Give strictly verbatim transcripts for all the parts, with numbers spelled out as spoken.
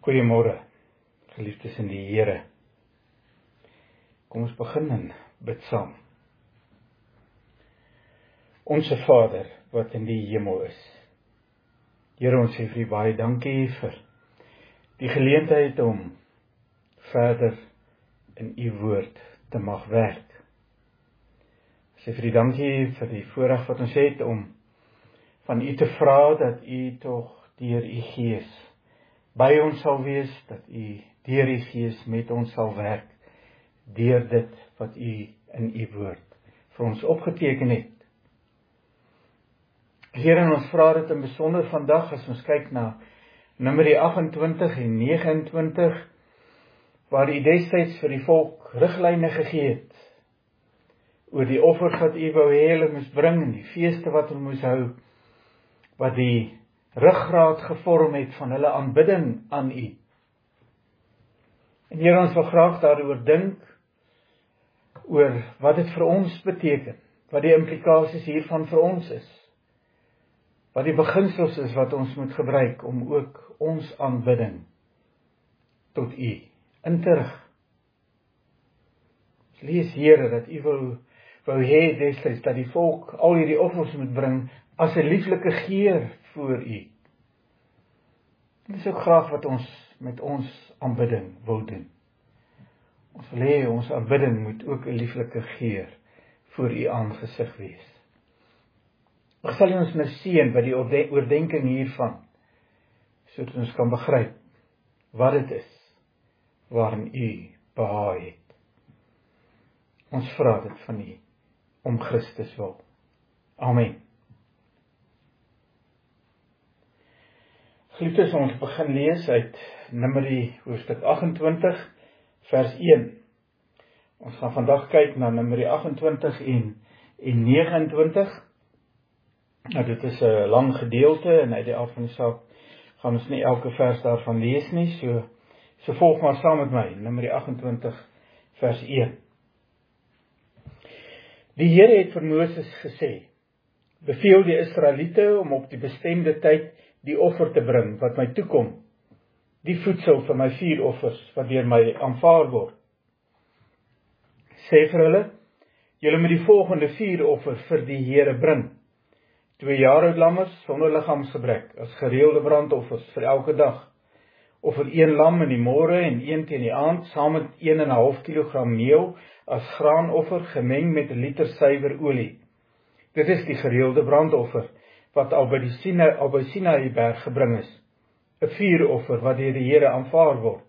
Goeiemôre, geliefdes in die Here. Kom ons begin en bid saam. Onse Vader wat in die hemel is. Here, ons sê vir U baie dankie vir die geleentheid om verder in U woord te mag werk. Ons sê vir U dankie vir die voorreg wat ons het om van U te vra dat U tog deur U Gees by ons sal wees, dat U deur U Gees met ons sal werk, deur dit wat U in U woord vir ons opgeteken het. Here, ons vra dit in besonder vandag, as ons kyk na Numeri agt-en-twintig en nege-en-twintig, waar U destyds vir die volk riglyne gegee het, oor die offers wat U wou hê hulle moes bring, en die feeste wat hulle moes hou, wat die ruggraat gevorm het van hulle aanbidding aan U. En Here, ons wil graag daaroor dink, oor wat dit vir ons beteken, wat die implikasies hiervan vir ons is, wat die beginsels is wat ons moet gebruik om ook ons aanbidding tot U in te rig. Ons lees, Here, dat U wou, wou hê destyds dat die volk al hierdie offers moet bring as 'n lieflike geur voor U. Dit is ook graag wat ons met ons aanbidding wil doen. Ons wil hê ons aanbidding moet ook 'n lieflike geur voor U aangesig wees. Ek sal ons nou seën by die oordenking hiervan, sodat ons kan begryp wat dit is waarin U behaag het. Ons vra dit van U om Christus wil. Amen. Geliefdes, ons begin lees uit Numeri hoofstuk agt-en-twintig, vers een. Ons gaan vandag kyk na Numeri agt-en-twintig en, en nege-en-twintig. Nou, dit is 'n lang gedeelte, en uit die aard van die saak gaan ons nie elke vers daarvan lees nie, so, so volg maar saam met my, Numeri agt-en-twintig, vers een. Die Here het vir Moses gesê, beveel die Israeliete om op die bestemde tyd die offer te bring wat my toekom, die voedsel vir my vier offers wat deur my aanvaar word. Sê vir hulle, julle moet die volgende vier offers vir die Here bring. Twee jaar oud lammers sonder liggaamsgebrek as gereelde brandoffers vir elke dag. Offer een lam in die môre en een teen die aand, saam met een en 'n half kilogram meel as graanoffer gemeng met 'n liter suiwer olie. Dit is die gereelde brandoffer wat al by die Sinaï, al by Sinaïberg gebring is. 'n vuuroffer wat deur die Here aanvaar word.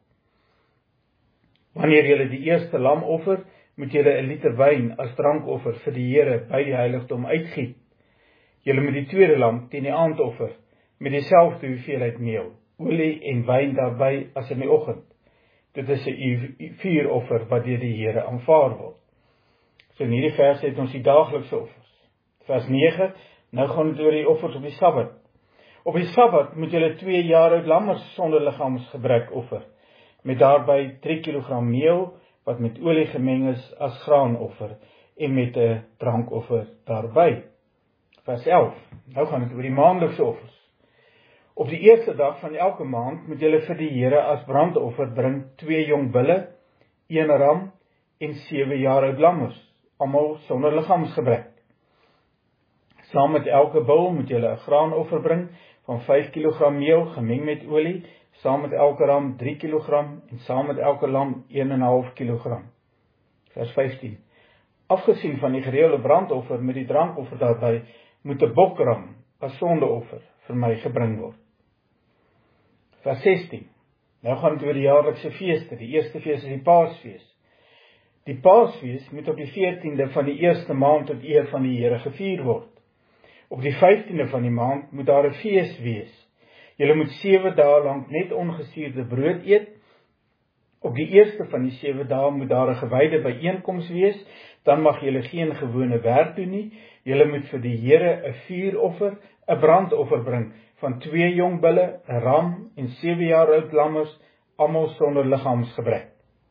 Wanneer julle die eerste lam offer, moet julle 'n liter wyn as drankoffer vir die Here by die heiligdom uitgiet. Julle moet die tweede lam teen die aand offer, met dieselfde hoeveelheid meel, olie en wyn daarby as in die oggend. Dit is 'n vuuroffer wat deur die Here aanvaar word. So in hierdie vers het ons die daaglikse offers. Vers nege, nou gaan dit oor die offers op die Sabbat. Op die Sabbat moet julle twee jaar oud lammers sonder liggaamsgebrek offer, met daarby drie kilogram meel, wat met olie gemeng is as graanoffer, en met 'n drankoffer daarby. Vers elf, nou gaan dit oor die maandelikse offers. Op die eerste dag van elke maand moet julle vir die Here as brandoffer bring twee jong bulle, een ram en sewe jaar oud lammers, almal sonder liggaamsgebrek. Saam met elke bul moet julle 'n graanoffer bring van vyf kilogram meel gemeng met olie, saam met elke ram drie kilogram en saam met elke lam een en 'n half kilogram. Vers vyftien. Afgesien van die gereelde brandoffer met die drankoffer daarby, moet 'n bokram as sondeoffer vir my gebring word. Vers sestien. Nou gaan dit oor die jaarlikse feeste. Die eerste fees is die Paasfees. Die Paasfees moet op die veertiende van die eerste maand tot eer van die Here gevier word. Op die vyftiende van die maand moet daar 'n fees wees. Julle moet sewe dae lank net ongesuurde brood eet. Op die eerste van die sewe dae moet daar 'n gewyde byeenkoms wees. Dan mag julle geen gewone werk doen nie. Julle moet vir die Here 'n vuuroffer, 'n brandoffer bring van twee jong bulle, 'n ram en sewe jaar oud lammers, almal sonder liggaamsgebrek.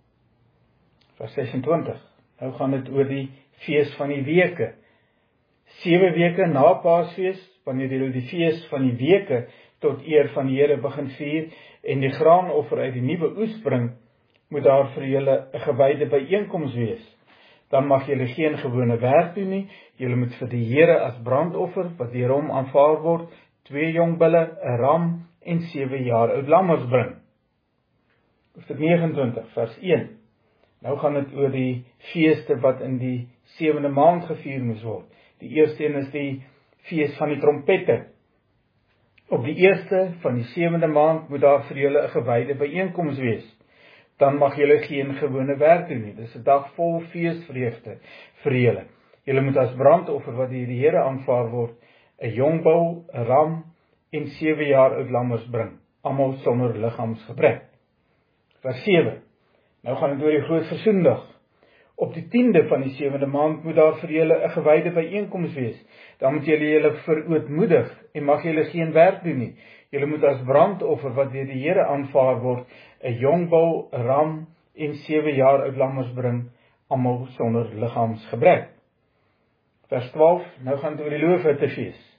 Vers sesentwintig. Nou gaan dit oor die fees van die weke. Sewe weke na Paasfees, wanneer julle die fees van die weke tot eer van die Here begin vier, en die graanoffer uit die nuwe oes bring, moet daar vir julle 'n gewyde byeenkoms wees. Dan mag julle geen gewone werk doen nie, julle moet vir die Here as brandoffer, wat deur hom aanvaar word, twee jong bulle, 'n ram en sewe jaar oud lammers bring. Hoofstuk negenentwintig, vers een. Nou gaan dit oor die feeste wat in die sewende maand gevier moes word. Die eerste een is die fees van die trompette. Op die eerste van die sewende maand moet daar vir julle 'n gewyde byeenkoms wees. Dan mag julle geen gewone werk doen nie. Dis 'n dag vol feesvreugde vir julle. Julle moet as brandoffer wat deur die Here aanvaar word, 'n jong bul, 'n ram en sewe jaar oud lammers bring, almal sonder liggaamsgebrek. Vers sewe. Nou gaan dit oor die groot versoendag. Op die tiende van die sewende maand moet daar vir julle 'n gewyde byeenkoms wees. Dan moet julle julle verootmoedig en mag julle geen werk doen nie. Julle moet as brandoffer wat deur die Here aanvaar word, 'n jong bul, 'n ram en sewe jaar oud lammers bring, almal sonder liggaamsgebrek. Vers twaalf. Nou gaan dit oor die loofhuttefees.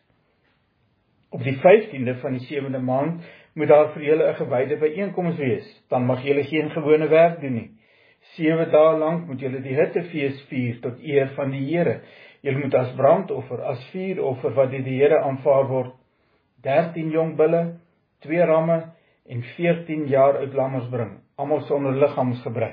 Op die vyftiende van die sewende maand moet daar vir julle 'n gewyde byeenkoms wees. Dan mag julle geen gewone werk doen nie. Sewe dae lank moet julle die hittefees vier tot eer van die Here. Julle moet as brandoffer, as vuuroffer wat deur die Here aanvaar word, dertien jong bulle, twee ramme en veertien jaar oud lammers bring, almal sonder liggaamsgebrek.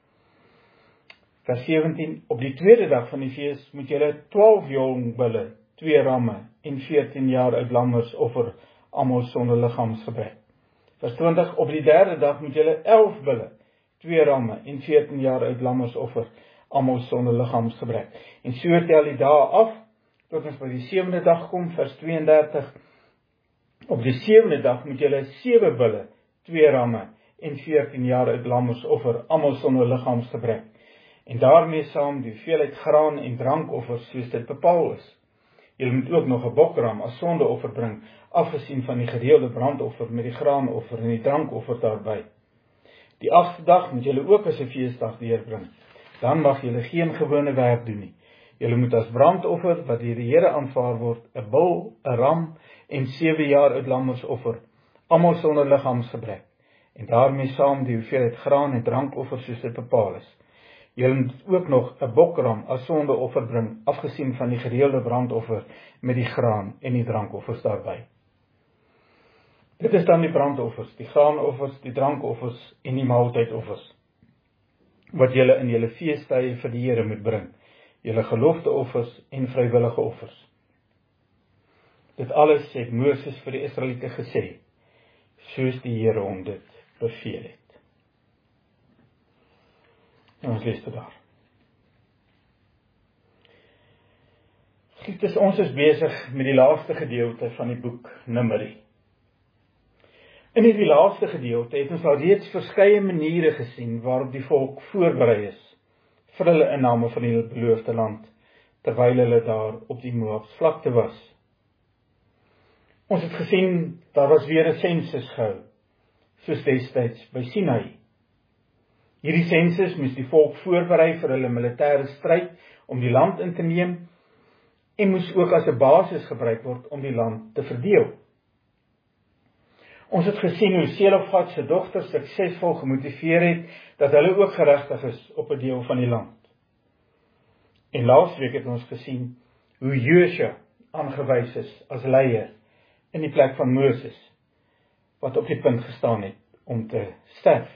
Vers sewentien. Op die tweede dag van die fees moet julle twaalf jong bulle, twee ramme en veertien jaar oud lammers offer, almal sonder liggaamsgebrek. Vers twintig. Op die derde dag moet julle elf bulle, twee ramme en veertien jaar oud lammers offer, almal sonder liggaamsgebrek. En so tel die dae af, tot ons by die sewende dag kom, vers tweeëndertig. Op die sewende dag moet julle sewe bulle, twee ramme en veertien jaar oud lammers offer, almal sonder liggaamsgebrek. En daarmee saam die hoeveelheid graan en drankoffers soos dit bepaal is. Julle moet ook nog 'n bokram as sondeoffer bring, afgesien van die gereelde brandoffer met die graanoffer en die drankoffer daarby. Die agste dag moet julle ook as 'n feesdag deurbring. Dan mag julle geen gewone werk doen nie. Julle moet as brandoffer wat deur die Here aanvaar word, 'n bul, 'n ram en sewe jaar oud lammers offer, almal sonder liggaamsgebrek. En daarmee saam die hoeveelheid graan en drankoffer soos dit bepaal is. Julle moet ook nog 'n bokram as sondeoffer bring, afgesien van die gereelde brandoffer met die graan en die drankoffers daarby. Dit is dan die brandoffers, die graanoffers, die drankoffers en die maaltydoffers, wat julle in julle feestydde vir die Here moet bring, julle gelofteoffers en vrywillige offers. Dit alles het Moses vir die Israeliete gesê, soos die Here hom dit beveel het. En ons lees dit daar. Geliefdes, ons is besig met die laaste gedeelte van die boek Numeri. In hierdie laaste gedeelte het ons al reeds verskeie maniere gesien waarop die volk voorberei is vir hulle inname van die beloofde land, terwyl hulle daar op die Moabs vlakte was. Ons het gesien, daar was weer 'n sensus gehou, soos destyds by Sinai. Hierdie sensus moes die volk voorberei vir hulle militêre stryd om die land in te neem, en moes ook as 'n basis gebruik word om die land te verdeel. Ons het gesien hoe Selofhad se dogter suksesvol gemotiveer het, dat hulle ook geregtig is op 'n deel van die land. En laasweek het ons gesien, hoe Josua aangewys is as leier, in die plek van Moses, wat op die punt gestaan het om te sterf.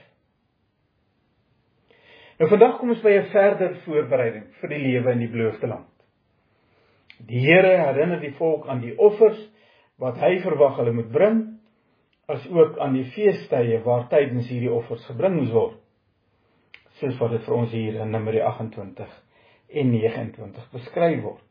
Nou vandag kom ons by 'n verder voorbereiding vir die lewe in die beloofde land. Die Here herinner die volk aan die offers wat hy verwag hulle moet bring, as ook aan die feestydde waar tydens hierdie offers gebring moes word, soos wat dit vir ons hier in Numeri agt-en-twintig en nege-en-twintig beskryf word.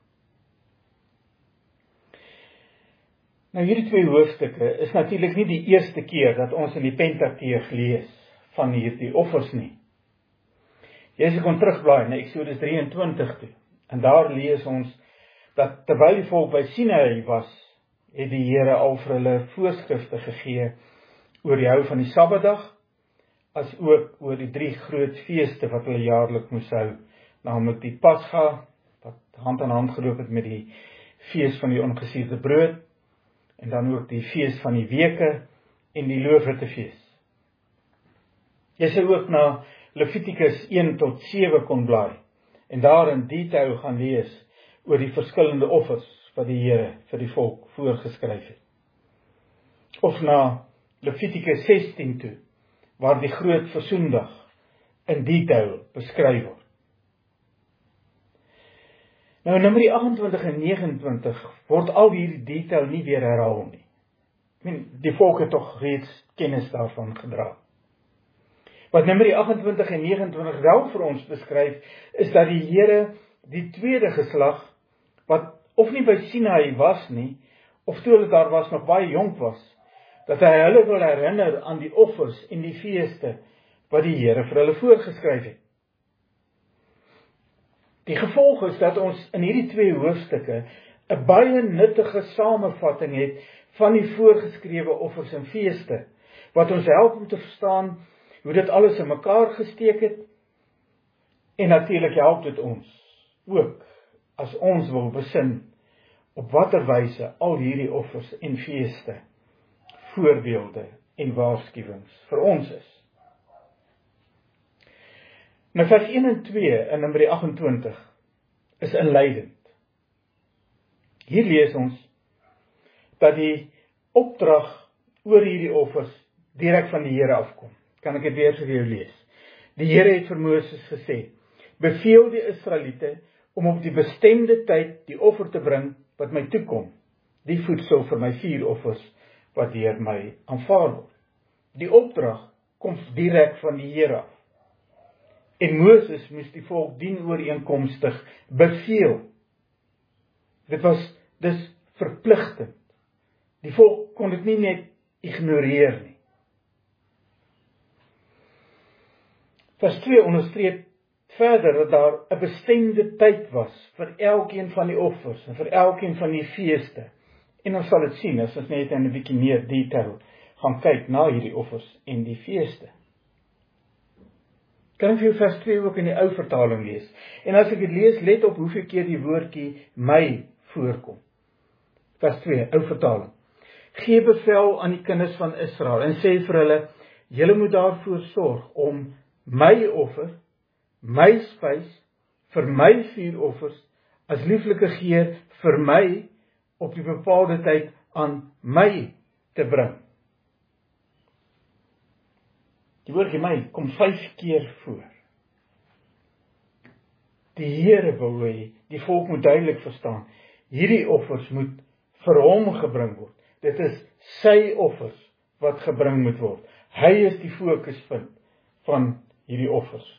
Nou hierdie twee hoofstukke is natuurlik nie die eerste keer dat ons in die Pentateeg lees van hierdie offers nie. Jy kon terugblaai na Eksodus drieëntwintig toe, en daar lees ons dat terwyl die volk by Sinai was, het die Here al vir hulle voorskrifte gegee oor die hou van die Sabbatdag, as ook oor die drie groot feeste wat hulle jaarlik moes hou, naamlik die Pasga, wat hand aan hand geloop het met die fees van die ongesierde brood, en dan ook die fees van die weke en die loofhuttefees. Jy sê ook na Levitikus een tot sewe kon blaai, en daar in detail gaan lees oor die verskillende offers wat die Here vir die volk voorgeskryf het. Of na Levitikus sestien toe, waar die groot versoendag in detail beskryf word. Nou in Numeri agt-en-twintig en negen-en-twintig word al hierdie detail nie weer herhaal nie. Ek meen, die volk het tog reeds kennis daarvan gedra. Wat Numeri agt-en-twintig en negen-en-twintig wel vir ons beskryf, is dat die Here die tweede geslag, wat of nie by Sinaï was nie, of toe hulle daar was nog baie jonk was, dat hy hulle wil herinner aan die offers en die feeste wat die Here vir hulle voorgeskryf het. Die gevolg is dat ons in hierdie twee hoofstukke 'n baie nuttige samevatting het van die voorgeskrewe offers en feeste, wat ons help om te verstaan hoe dit alles in mekaar gesteek het, en natuurlik help dit ons ook, as ons wil besin, op watter wyse al hierdie offers en feeste, voorbeelde en waarskuwings vir ons is. Nou vers een en twee in Numeri agt-en-twintig is inleidend. Hier lees ons dat die opdrag oor hierdie offers direk van die Here afkom. Kan ek dit weer vir jou lees? Die Here het vir Moses gesê: beveel die Israeliete om op die bestemde tyd die offer te bring wat my toekom, die voedsel vir my vier offers wat deur my aanvaar word. Die opdrag kom direk van die Here af. En Moses moes die volk dienooreenkomstig beveel. Dit was dus verpligtend. Die volk kon dit nie net ignoreer nie. Vers twee onderstreep verder dat daar 'n bestemde tyd was vir elkeen van die offers en vir elkeen van die feeste. En ons sal dit sien as ons net in 'n bietjie meer detail gaan kyk na hierdie offers en die feeste. Kan ek vir jou vers twee ook in die ou vertaling lees? En as ek dit lees, let op hoeveel keer die woordjie my voorkom. Vers twee, ou vertaling. Gee bevel aan die kinders van Israel en sê vir hulle, julle moet daarvoor sorg om my offer, my spys, vir my vier offers, as lieflike geur vir my op die bepaalde tyd aan my te bring. Die woordjie my kom vyf keer voor. Die Here wil hê die volk moet duidelik verstaan, hierdie offers moet vir hom gebring word. Dit is sy offers wat gebring moet word. Hy is die fokuspunt van hierdie offers.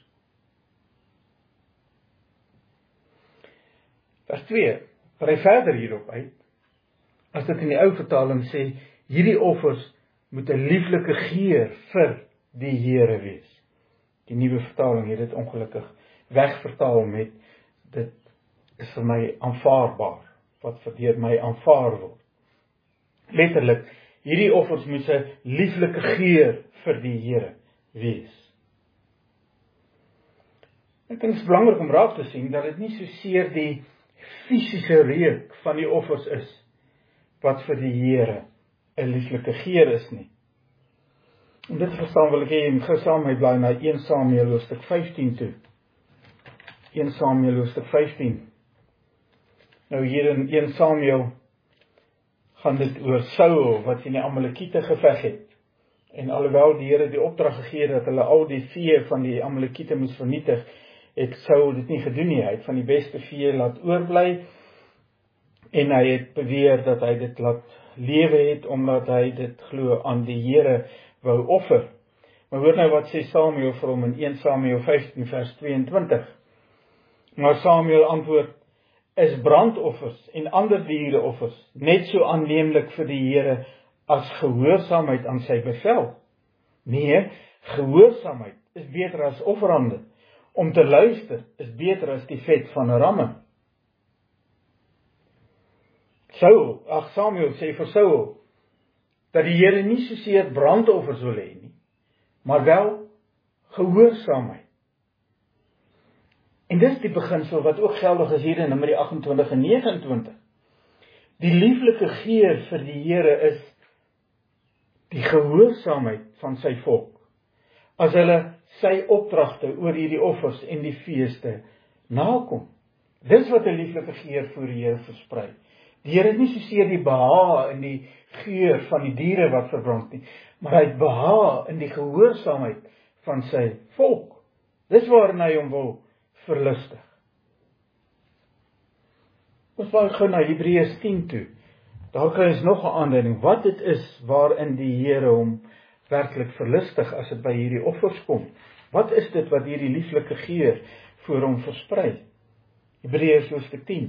Vers twee, brei verder hierop uit, as dit in die ou vertaling sê, hierdie offers moet 'n lieflike geur vir die Here wees. Die nuwe vertaling het dit ongelukkig wegvertaal met, dit is vir my aanvaarbaar, wat vir deur my aanvaar word. Letterlik, hierdie offers moet 'n lieflike geur vir die Here wees. Ek dink dit is belangrik om raak te sien, dat dit nie so seer die fisiese reuk van die offers is, wat vir die Here 'n lieflike geur is nie. Om dit te verstaan wil ek hê, en gou saam my blaai na een Samuel hoofstuk vyftien toe. een Samuel hoofstuk vyftien. Nou hier in een Samuel gaan dit oor Saul, wat teen die Amalekiete geveg het. En alhoewel die Here die opdrag gegee dat hulle al die vee van die Amalekiete moes vernietig, het Saul dit nie gedoen nie. Hy het van die beste vee laat oorbly, en hy het beweer dat hy dit laat lewe het, omdat hy dit glo aan die Here wou offer. Maar hoor nou wat sê Samuel vir hom in een Samuel vyftien vers tweeëntwintig. Maar Samuel antwoord, is brandoffers en ander diereoffers net so aanneemlik vir die Here as gehoorsaamheid aan sy bevel? Nee, gehoorsaamheid is beter as offerande. Om te luister is beter as die vet van 'n ramme. Saul, ag Samuel sê vir Saul, dat die Here nie soseer brandoffers wil hê nie, maar wel gehoorsaamheid. En dis die beginsel wat ook geldig is hier in Numeri agt-en-twintig en negen-en-twintig. Die lieflike geur vir die Here is die gehoorsaamheid van sy volk, as hulle sy opdragte oor hierdie offers en die feeste nakom. Dis wat 'n lieflike geur voor die Here versprei. Die Here het nie soseer die behaag in die geur van die diere wat verbrand nie, maar hy het behaag in die gehoorsaamheid van sy volk. Dis waarin hy hom wil verlustig. Ons gaan gou na Hebreërs tien toe. Daar kry ons nog 'n aanduiding wat dit is waarin die Here hom werklik verlustig as dit by hierdie offers kom. Wat is dit wat hierdie lieflike geur voor hom versprei? Hebreërs hoofstuk tien.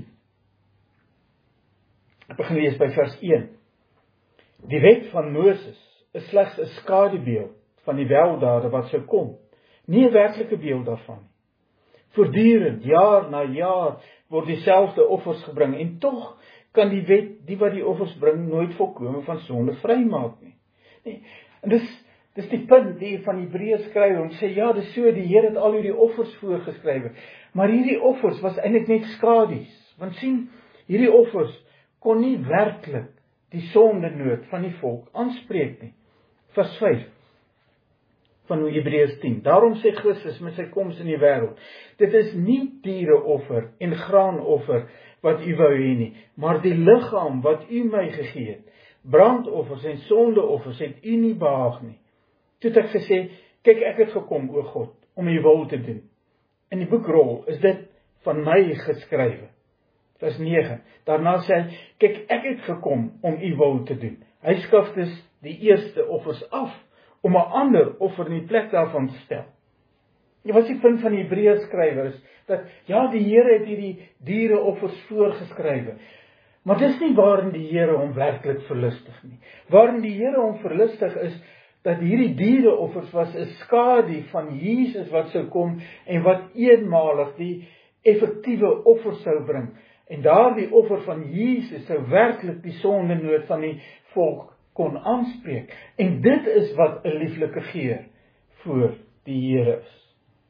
Ek begin lees by vers een. Die wet van Moses is slegs 'n skadubeeld van die weldade wat sou kom, nie 'n werklike beeld daarvan nie. Voortdurend, jaar na jaar, word dieselfde offers gebring, en tog kan die wet, die wat die offers bring, nooit volkome van sonde vrymaak nie. Nee, en dis, dis die punt die van Hebreërs skryf, om sê, ja, dis so, die Here het al hierdie offers voorgeskrywe, maar hierdie offers was eintlik net skadu's, want sien, hierdie offers kon nie werklik die sondenood van die volk aanspreek nie. Vers vyf van Hebreërs tien. Daarom sê Christus met sy koms in die wêreld, dit is nie diereoffer en graanoffer wat u wou hê nie, maar die liggaam wat u my gegee het. Brandoffers en sondeoffers het u nie behaag nie. Toe het ek gesê, kyk, ek het gekom, o God, om u wil te doen. In die boekrol is dit van my geskrywe. Vers nege. Daarna sê hy, kyk, ek het gekom om u wil te doen. Hy skaf dus die eerste offers af, om 'n ander offer in die plek daarvan te stel. Ja, wat is die punt van die Hebreërs skrywer is, dat ja, die Here het hierdie diereoffers voorgeskrywe, maar dis nie waarin die Here hom werklik verlustig nie. Waarin die Here hom verlustig is, dat hierdie diereoffers was 'n skadu van Jesus wat sou kom, en wat eenmalig die effektiewe offer sou bring. En daardie offer van Jesus sou werklik die sondenood van die volk kon aanspreek. En dit is wat 'n lieflike geur voor die Here is.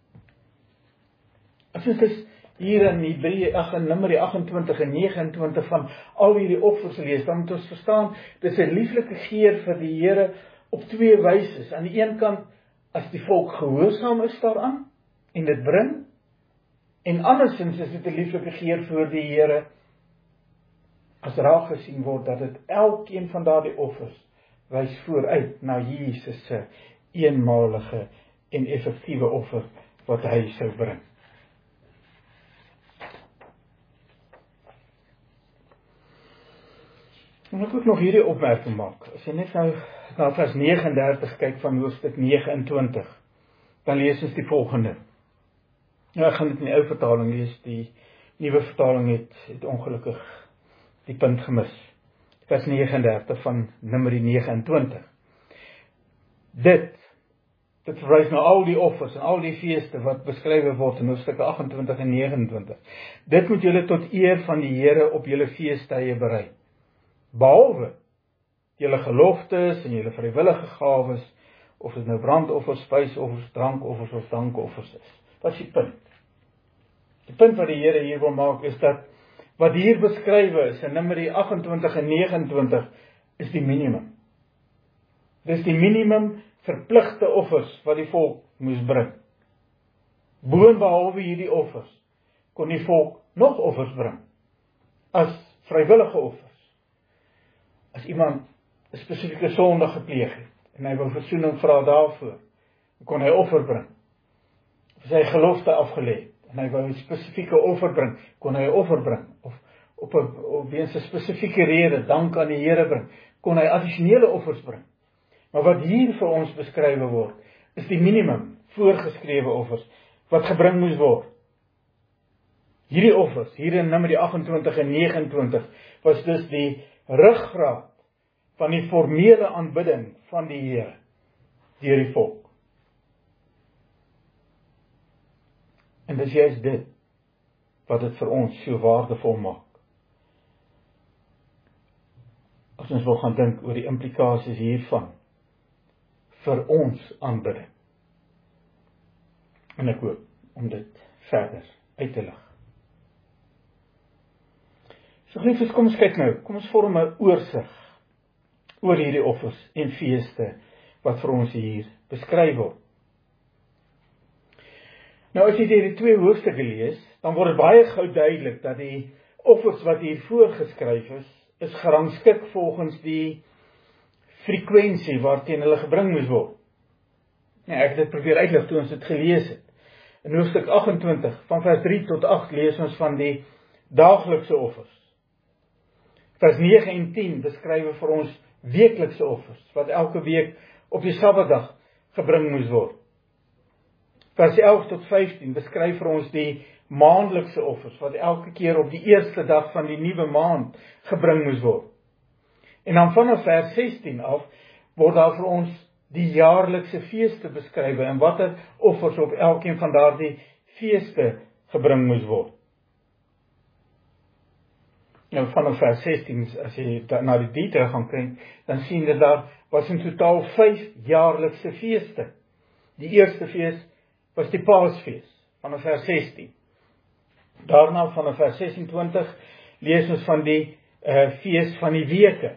As ons dus hier in Hebreë ag in Numeri agt-en-twintig en nege-en-twintig van al hierdie offers lees, dan moet ons verstaan, dit is 'n lieflike geur vir die Here op twee wyses. Aan die een kant, as die volk gehoorsaam is daaraan, en dit bring, en andersins is dit 'n lieflike geur voor die Here, as raak gesien word, dat dit elkeen van daardie offers wys vooruit na Jesus se eenmalige en effektiewe offer wat hy sou bring. En ek moet nog hierdie opmerking maak. As jy net nou na vers negenendertig kyk van hoofstuk nege-en-twintig, dan lees ons die volgende. Ja, ek gaan dit in die ou vertaling lees, die nuwe vertaling het, het ongelukkig die punt gemis. Vers negenendertig van Numeri nege-en-twintig. Dit, dit verwys na al die offers en al die feeste wat beskrywe word in hoofstukke agt-en-twintig en nege-en-twintig. Dit moet julle tot eer van die Here op julle feestydde berei. Behalwe julle geloftes en julle vrywillige gawes, of dit nou brandoffers, spysoffers, drankoffers of dankoffers is. Wat is die punt? Die punt wat die Here hier wil maak is dat wat hier beskrywe is in Numeri agt-en-twintig en nege-en-twintig is die minimum. Dis die minimum verpligte offers wat die volk moes bring. Boonbehalwe hierdie offers kon die volk nog offers bring as vrywillige offers. As iemand 'n spesifieke sonde gepleeg het en hy wou versoening vra daarvoor, kon hy offer bring. Of sy gelofte afgelê het en hy wou 'n spesifieke offer bring, kon hy 'n offer bring. Of op 'n op weens 'n spesifieke rede dank aan die Here bring, kon hy addisionele offers bring. Maar wat hier vir ons beskrywe word, is die minimum voorgeskrewe offers wat gebring moes word. Hierdie offers, hier in Numeri agt-en-twintig en nege-en-twintig, was dus die ruggraat van die formele aanbidding van die Here deur die volk. En dis juist dit wat dit vir ons so waardevol maak. As ons wil gaan dink oor die implikasies hiervan vir ons aanbidding. En ek hoop om dit verder uit te lig. So geliefdes, kom ons kyk nou, kom ons vorm 'n oorsig oor hierdie offers en feeste wat vir ons hier beskryf word. Nou as jy hierdie twee hoofstukke lees, dan word dit baie gou duidelik dat die offers wat hier voorgeskryf is, is gerangskik volgens die frekwensie waarteen hulle gebring moes word. Nou, ek het dit probeer uitlig toe ons dit gelees het. In hoofstuk agt en twintig, van vers drie tot agt, lees ons van die daaglikse offers. Vers nege en tien beskryf vir ons weeklikse offers, wat elke week op die Sabbatdag gebring moes word. Vers elf tot vyftien beskryf vir ons die maandelikse offers, wat elke keer op die eerste dag van die nuwe maand gebring moes word. En dan vanaf vers sestien af, word daar vir ons die jaarlikse feeste beskryf, en watter offers op elkeen van daardie feeste gebring moes word. Nou vanaf vers sestien, as jy na die detail gaan kyk, dan sien jy daar was in totaal vyf jaarlikse feeste. Die eerste fees was die Paasfees, vanaf vers sestien. Daarna vanaf vers sesentwintig lees ons van die uh, fees van die weke.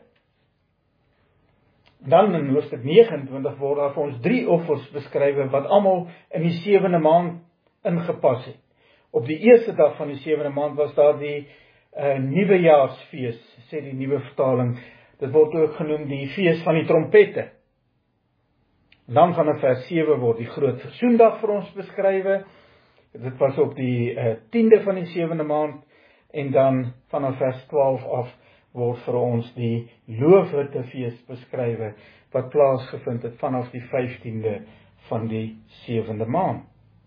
Dan in hoofstuk nege en twintig word daar vir ons drie offers beskryf wat almal in die sewende maand ingepas het. Op die eerste dag van die sewende maand was daar die uh, nuwejaarsfees, sê die nuwe vertaling. Dit word ook genoem die fees van die trompette. Dan vanaf vers sewe word die groot versoendag vir ons beskryf. Dit was op die uh, tiende van die sewende maand, en dan vanaf vers twaalf af word vir ons die loofhuttefees beskryf, wat plaasgevind het vanaf die vyftiende van die sewende maand.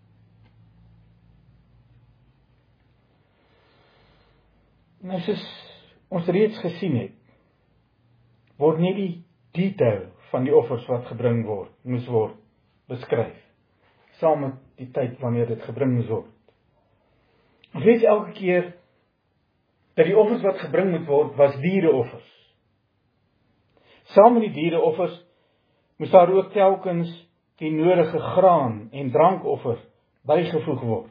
Nou soos ons reeds gesien het, word nie die detail van die offers wat gebring word, moes word beskryf, saam met die tyd wanneer dit gebring moes word. Ons lees elke keer dat die offers wat gebring moet word, was diereoffers. Saam met die diereoffers moes daar ook telkens die nodige graan en drankoffer bygevoeg word.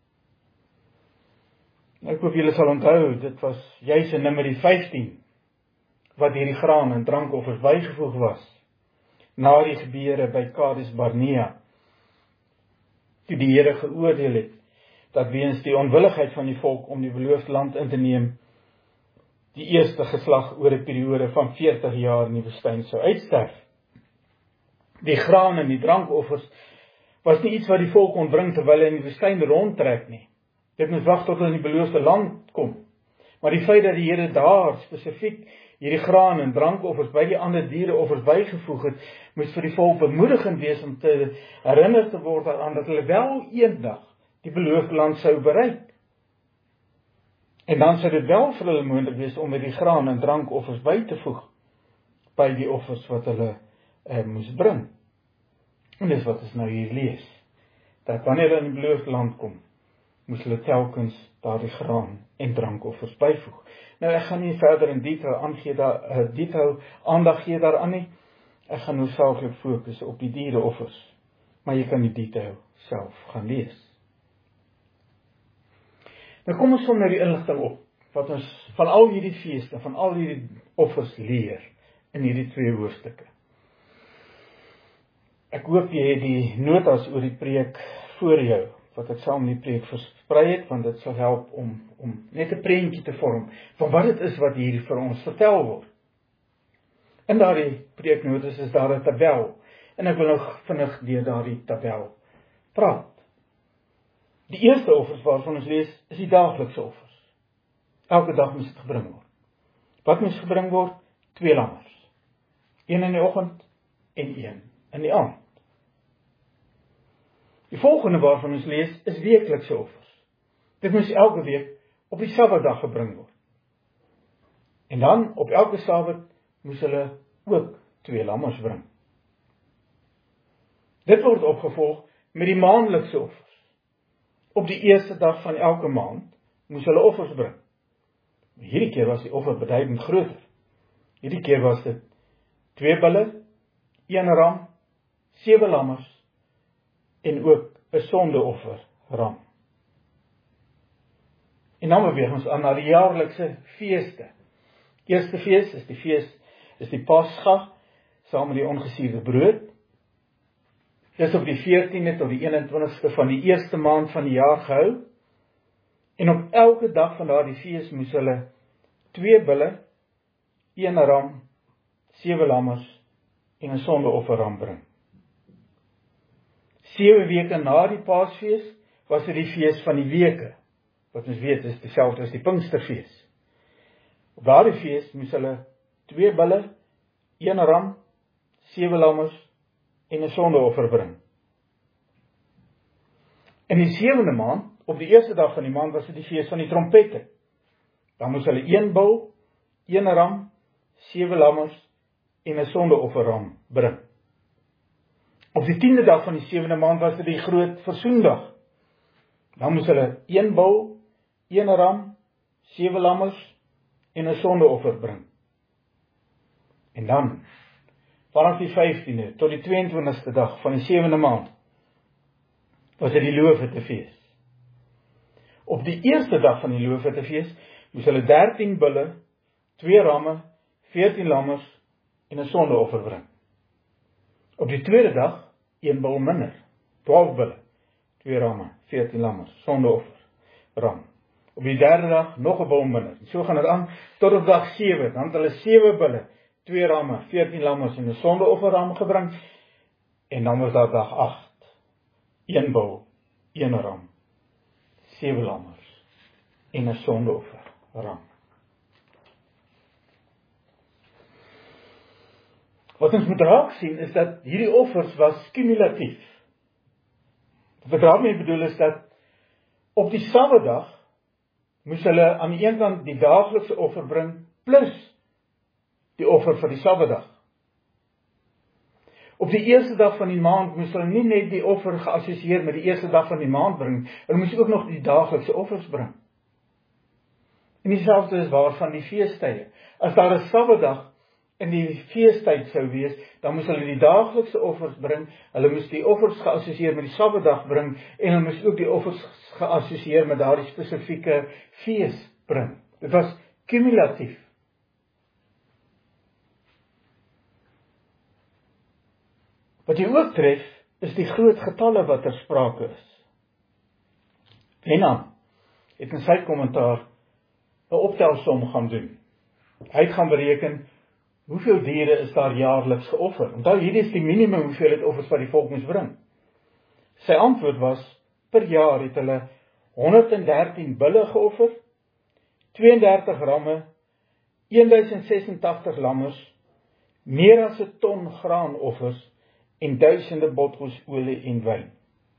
Ek hoop julle sal onthou, dit was juis in Numeri vyftien, wat hierdie graan en drankoffers bygevoeg was, na die gebeure by Kades Barnea, toe die Here geoordeel het, dat weens die onwilligheid van die volk om die beloofde land in te neem, die eerste geslag oor 'n periode van veertig jaar in die woestyn sou uitsterf. Die graan en die drankoffers was nie iets wat die volk kon bring terwyl hy in die woestyn rondtrek nie. Dit moes wag tot hulle in die beloofde land kom. Maar die feit dat die Here daar spesifiek hierdie graan en drankoffers by die ander diereoffers bygevoeg het, moes vir die volk bemoedigend wees om te herinner te word daaraan dat hulle wel eendag die beloofde land sou bereik. En dan sou dit wel vir hulle moontlik wees om met die graan en drankoffers by te voeg by die offers wat hulle eh, moes bring. En dis wat ons nou hier lees, dat wanneer hulle in die beloofde land kom, moes hulle telkens daardie graan en drankoffers byvoeg. Nou ek gaan nie verder in detail aangee daar uh, detail aandag gee daaraan nie. Ek gaan hoofsaaklik fokus op die diereoffers, maar jy kan die detail self gaan lees. Nou kom ons som nou die inligting op, wat ons van al hierdie feeste, van al hierdie offers leer, in hierdie twee hoofstukke. Ek hoop jy het die notas oor die preek voor jou, wat ek saam die preek versprei het, want dit sal help om, om net 'n prentjie te vorm, van wat dit is wat hier vir ons vertel word. In daardie preeknotas is daar 'n tabel, en ek wil nou vinnig deur daardie tabel praat. Die eerste offers waarvan ons lees, is die daaglikse offers. Elke dag moes dit gebring word. Wat moes gebring word? Twee lammers. Een in die oggend en een in die aand. Die volgende waarvan ons lees, is weeklikse offers. Dit moes elke week op die Sabbatdag gebring word. En dan, op elke Sabbat, moes hulle ook twee lammers bring. Dit word opgevolg met die maandelikse offers. Op die eerste dag van elke maand moes hulle offers bring. Hierdie keer was die offer beduidend groter. Hierdie keer was dit twee bulle, een ram, sewe lammers en ook 'n sondeoffer ram. En dan beweeg ons aan na die jaarlikse feeste. Eerste fees is die fees, is die Pasga, saam met die ongesuurde brood. Dis op die veertiende tot die eenentwintigste van die eerste maand van die jaar gehou. En op elke dag van daardie fees moes hulle twee bulle, een ram, sewe lammers en 'n sondeofferram bring. Sewe weke na die Paasfees was dit die fees van die weke, wat ons weet is dieselfde as die Pinksterfees. Op daardie fees moes hulle twee bulle, een ram, sewe lammers en 'n sondeoffer bring. In die sewende maand, op die eerste dag van die maand, was dit die fees van die trompette. Dan moes hulle een bul, een ram, sewe lammers en 'n sondeofferram bring. Op die tiende dag van die sewende maand was dit die groot versoendag. Dan moes hulle een bul, een ram, sewe lammers en 'n sondeoffer bring. En dan, vanaf die vyftiende tot die tweeëntwintigste dag van die sewende maand, was dit die Loofhuttefees. Op die eerste dag van die Loofhuttefees moes hulle dertien bulle, twee ramme, veertien lammers en 'n sondeoffer bring. Op die tweede dag, een bul minder, twaalf bulle, twee ramme, veertien lammers, sondeoffer, ram. Op die derde dag, nog 'n bul minder. So gaan dit aan, tot op dag sewe, dan het hulle sewe bulle, twee ramme, veertien lammers en 'n sondeofferram gebring, en dan was daar dag agt, een bul, een ram, sewe lammers en 'n sondeofferram. Wat ons moet raak sien is dat hierdie offers was kumulatief. Wat daarmee bedoel is dat op die Saterdag moes hulle aan die een kant die daaglikse offer bring plus die offer vir die Saterdag. Op die eerste dag van die maand moes hulle nie net die offer geassosieer met die eerste dag van die maand bring, hulle moes ook nog die daaglikse offers bring. En dieselfde is waar van die feestydde. As daar 'n Saterdag in die feestyd sou wees, dan moes hulle die daaglikse offers bring, hulle moes die offers geassosieer met die Saterdag bring, en hulle moes ook die offers geassosieer met daardie spesifieke fees bring. Dit was kumulatief. Wat jy ook tref, is die groot getalle wat ter sprake is. Henna het in sy kommentaar 'n optelsom gaan doen. Hy het gaan bereken, hoeveel diere is daar jaarliks geoffer? Onthou, hierdie is die minimum hoeveelheid offers wat die volk moes bring. Sy antwoord was, per jaar het hulle honderddertien bulle geoffer, tweeëndertig ramme, duisend sesentagtig lammers, meer as 'n ton graanoffers en duisende bottels olie en wyn.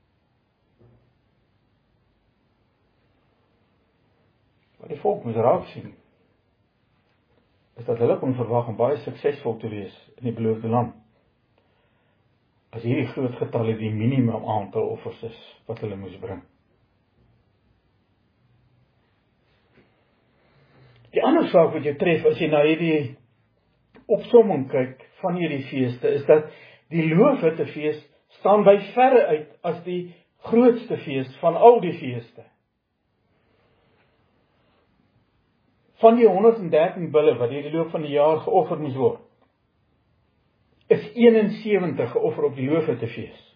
Wat die volk moes raak sien, is dat hulle kon verwag om baie suksesvol te wees in die beloofde land. As hierdie groot getalle die minimum aantal offers is wat hulle moes bring. Die ander saak wat jy tref as jy na hierdie opsomming kyk van hierdie feeste, is dat die Loofhuttefees staan by verre uit as die grootste fees van al die feeste. Van die honderddertien bulle wat hierdie loop van die jaar geoffer moes word, is eenensewentig geoffer op die Loofhuttefees.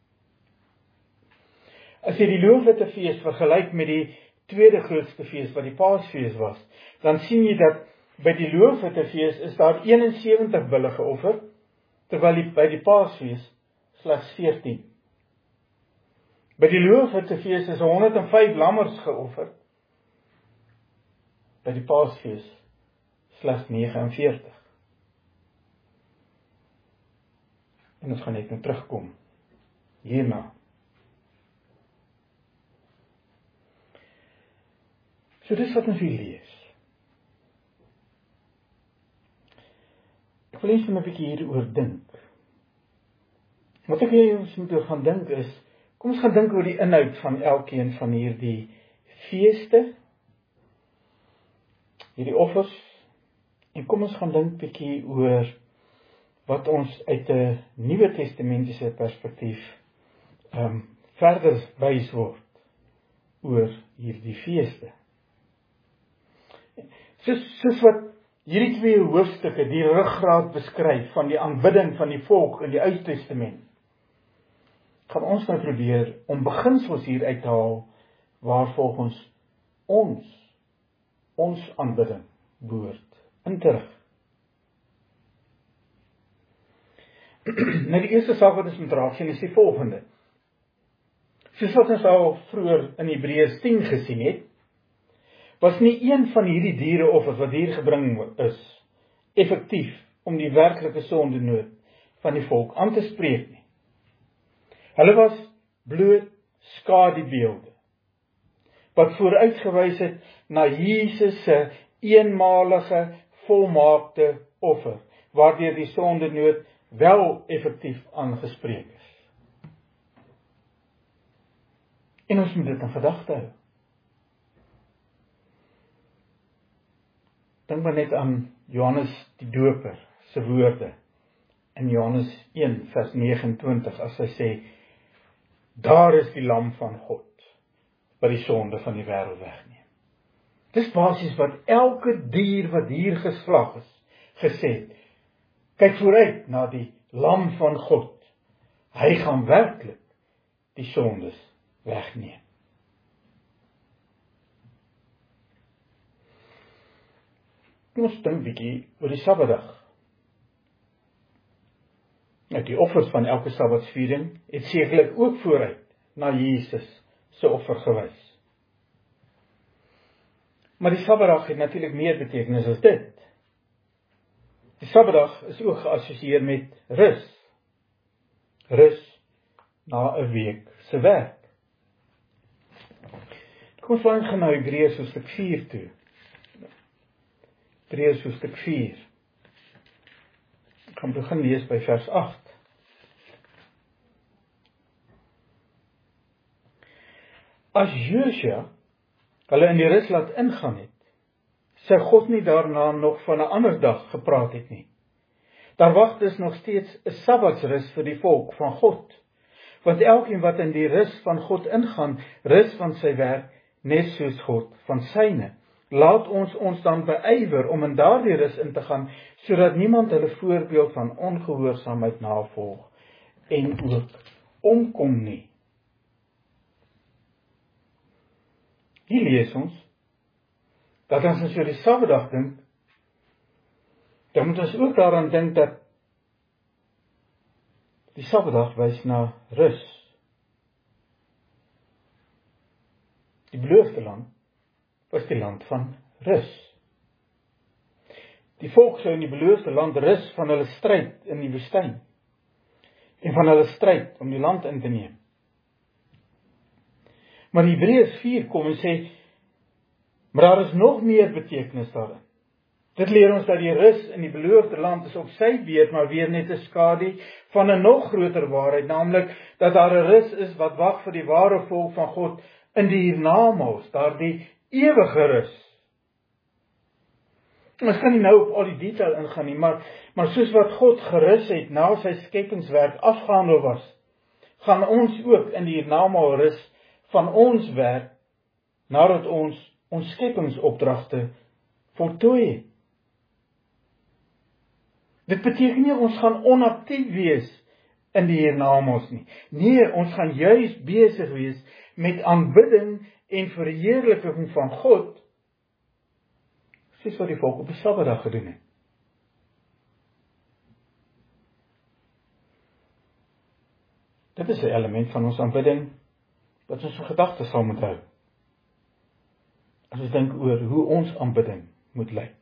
As jy die Loofhuttefees vergelyk met die tweede grootste fees wat die Paasfees was, dan sien jy dat by die Loofhuttefees is daar eenensewentig bulle geoffer, terwyl die, by die Paasfees slegs veertien. By die Loofhuttefees is honderd en vyf lammers geoffer, by die Paasfees slegs vyf en veertig. En ons gaan net nou terugkom hierna. So dis wat ons hier lees. Ek wil eens net 'n bietjie hieroor dink. Wat ek hier ons moet gaan dink is, kom ons gaan dink oor die inhoud van elkeen van hierdie feeste, hierdie offers, en kom ons gaan dink bietjie oor wat ons uit 'n Nuwe Testamentiese perspektief um, verder wys word oor hierdie feeste. Soos, soos wat hierdie twee hoofstukke die ruggraat beskryf van die aanbidding van die volk in die Ou Testament, gaan ons nou probeer om beginsels hier uit te haal waar volgens ons, ons aanbidding behoort in te rig. Nou die eerste saak wat ons moet raak sien is die volgende. Soos wat ons al vroeër in Hebreërs tien gesien het, was nie een van hierdie diereoffers wat hier gebring is, effektief om die werklike sondenood van die volk aan te spreek nie. Hulle was bloot skadubeelde, wat vooruitgewys het na Jesus se eenmalige, volmaakte offer, waardeur die sondenood wel effektief aangespreek is. En ons moet dit in gedagte hou. Dink maar net aan Johannes die Doper se woorde in Johannes een vers negenentwintig as hy sê, daar is die lam van God, wat die sonde van die wêreld wegneem. Dis basies wat elke dier wat hier geslag is, gesê het, kyk vooruit na die lam van God, hy gaan werklik die sondes wegneem. Ons dink bietjie oor die Sabbatdag. Nou, die offers van elke Sabbatsviering het sekerlik ook vooruit na Jesus se offer gewys. Maar die Sabbatdag het natuurlik meer betekenis as dit. Die Sabbatdag is ook geassosieer met rus. Rus na 'n week se werk. Kom ons gaan nou Hebreërs hoofstuk vier toe. Hebreërs hoofstuk vier. Ek gaan begin lees by vers agt. As Josua hulle in die rus laat ingaan het, sy God nie daarna nog van 'n ander dag gepraat het nie. Daar wag dus nog steeds 'n Sabbatsrus vir die volk van God, want elkeen wat in die rus van God ingaan, rus van sy werk, net soos God van syne. Laat ons ons dan beywer om in daardie rus in te gaan, sodat niemand hulle voorbeeld van ongehoorsaamheid navolg en ook omkom nie. Hier lees ons, dat as ons oor die Sabbatdag dink, dan moet ons ook daaraan dink dat die Sabbatdag wys na rus. Die beloofde land was die land van rus. Die volk sou in die beloofde land rus van hulle stryd in die woestyn en van hulle stryd om die land in te neem. Maar Hebreërs vier kom en sê, maar daar is nog meer betekenis daarin. Dit leer ons dat die rus in die beloofde land is op sy beurt, maar weer net 'n skadu van 'n nog groter waarheid, naamlik dat daar 'n rus is wat wag vir die ware volk van God in die hiernamaals, daardie ewige rus. Ons kan nie nou op al die detail ingaan nie, maar, maar soos wat God gerus het na sy skepingswerk afgehandel was, gaan ons ook in die hiernamaal rus van ons werk, nadat ons ons skepingsopdragte voltooi het. Dit beteken nie ons gaan onaktief wees in die hiernamaals nie. Nee, ons gaan juis besig wees met aanbidding en verheerliking van God, soos wat die volk op die Sabbatdag gedoen het. Dit is 'n element van ons aanbidding wat ons in gedagte sal moet hou, as ons dink oor hoe ons aanbidding moet lyk.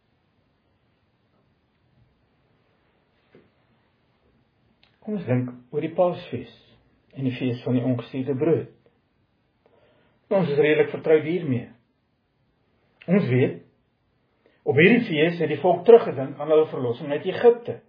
Kom ons dink oor die Paasfees en die fees van die ongesuurde brood. Ons is redelik vertroud hiermee. Ons weet, op hierdie fees het die volk teruggedink aan hulle verlossing uit Egipte.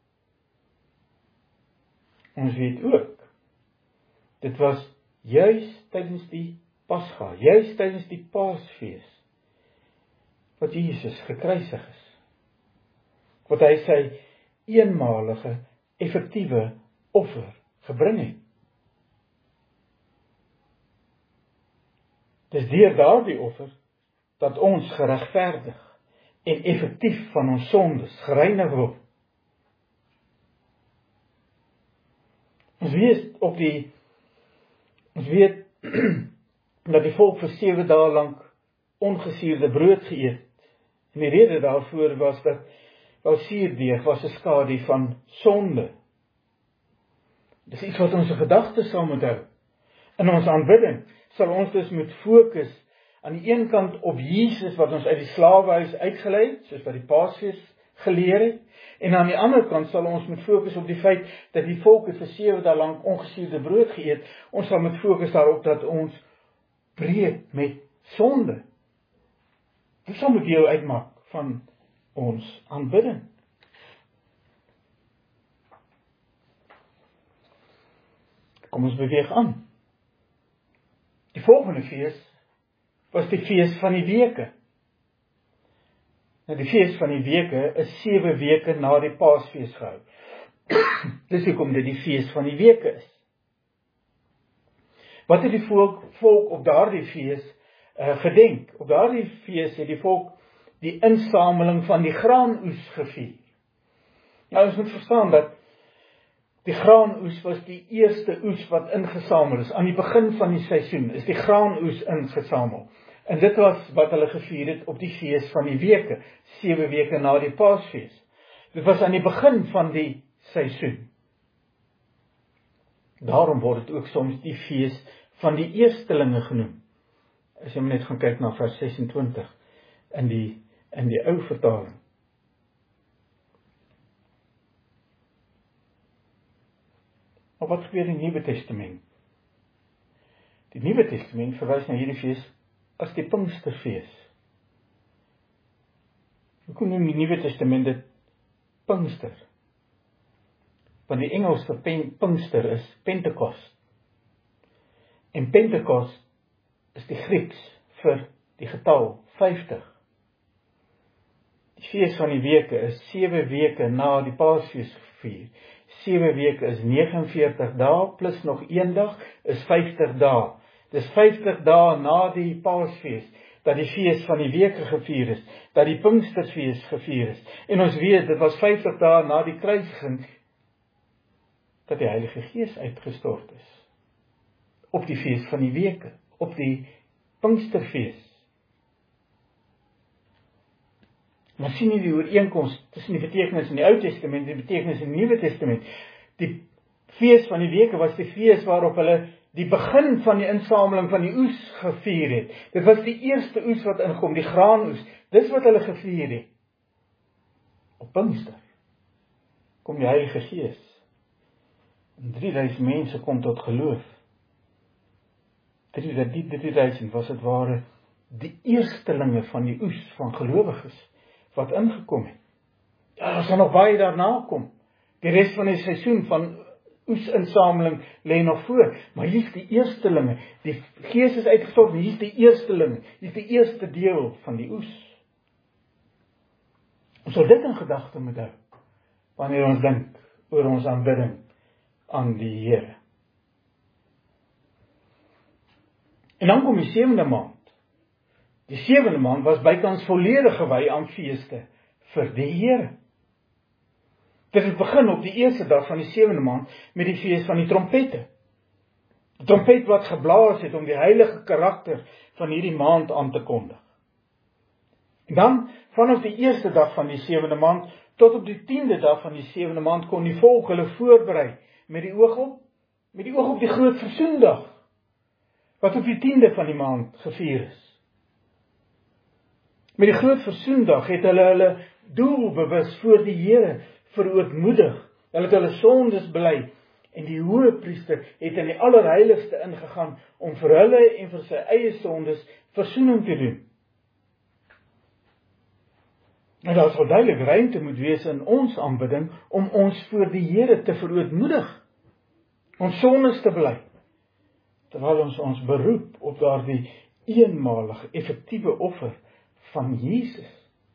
Ons weet ook, dit was juis tydens die Pasga, juis tydens die Paasfees, wat Jesus gekruisig is. Wat hy sy eenmalige, effektiewe offer gebring het. Dis deur daardie offer dat ons geregverdig, en effektief van ons sondes gereinig word. Ons weet op die, ons weet dat die volk vir sewe dae lank ongesuurde brood geëet. En die rede daarvoor was dat wel suurdeeg was 'n skadu van sonde. Dis iets wat ons gedagtes sal moet hou. In ons aanbidding sal ons dus moet fokus aan die een kant op Jesus wat ons uit die slawehuis uitgelei het, soos wat die Paasfees geleer het, en aan die ander kant sal ons moet fokus op die feit dat die volk het vir sewe dae lank ongesuurde brood geëet. Ons sal moet fokus daarop dat ons breek met sonde. Dit sal moet deel uitmaak van ons aanbidding. Kom ons beweeg aan. Die volgende fees was die fees van die weke. Nou die fees van die weke is sewe weke na die Paasfees gehou. Dis hoekom dit die fees van die weke is. Wat het die volk, volk op daardie fees uh, gedenk? Op daardie fees het die volk die insameling van die graanoes gevier. Nou ons moet verstaan dat die graanoes was die eerste oes wat ingesamel is. Aan die begin van die seisoen is die graanoes ingesamel. En dit was wat hulle gevier het op die fees van die weke, sewe weke na die Paasfees. Dit was aan die begin van die seisoen. Daarom word dit ook soms die fees van die eerstelinge genoem. As jy net gaan kyk na vers sesentwintig in die, in die ou vertaling. Maar wat gebeur in die Nuwe Testament? Die Nuwe Testament verwys na hierdie fees as die Pinksterfees. Hoekom noem die Nuwe Testament dit Pinkster? Want die Engels vir Pinkster is Pentekost. En Pentekost is die Grieks vir die getal vyftig. Die fees van die weke is sewe weke na die Paasfees gevier. sewe weke is negenenveertig dae, plus nog een dag is vyftig dae. Dis vyftig dae na die Paasfees, dat die fees van die weke gevier is, dat die Pinksterfees gevier is. En ons weet, dit was vyftig dae na die kruisiging, dat die Heilige Gees uitgestort is. Op die fees van die weke, op die Pinksterfees. Maar sien jy die ooreenkoms tussen die betekenis in die Ou Testament en die betekenis in die Nuwe Testament. Die fees van die weke was die fees waarop hulle die begin van die insameling van die oes gevier het. Dit was die eerste oes wat inkom, die graanoes. Dis wat hulle gevier het. Op Pinkster kom die Heilige Gees. En drieduisend mense kom tot geloof. Die drieduisend was het ware die eerstelinge van die oes van gelowiges wat ingekom het. Ja, daar sal nog baie daarna kom. Die res van die seisoen van oesinsameling lê nog voor, maar hier is die eerstelinge. Die Gees is uitgestort, hier is die eerstelinge. Hier is die eerste deel van die oes. Ons sal dit in gedagte moet hou wanneer ons dink oor ons aanbidding aan die Here. En dan kom die sewende maand. Die sewende maand was bykans volledig gewy aan feeste vir die Here. Dit het begin op die eerste dag van die sewende maand met die fees van die trompette. Die trompet wat geblaas het om die heilige karakter van hierdie maand aan te kondig. En dan, vanaf die eerste dag van die sewende maand, tot op die tiende dag van die sewende maand, kon die volk hulle voorberei, met die oog op, met die oog op die groot versoendag, wat op die tiende van die maand gevier is. Met die groot versoendag het hulle hulle doelbewus voor die Here verootmoedig. Hulle het hulle sondes bely, en die hoëpriester het in die allerheiligste ingegaan, om vir hulle en vir sy eie sondes versoening te doen. En daar sal duidelik ruimte moet wees in ons aanbidding, om ons voor die Here te verootmoedig, ons sondes te bely, terwyl ons ons beroep op daardie eenmalige, effektiewe offer van Jesus.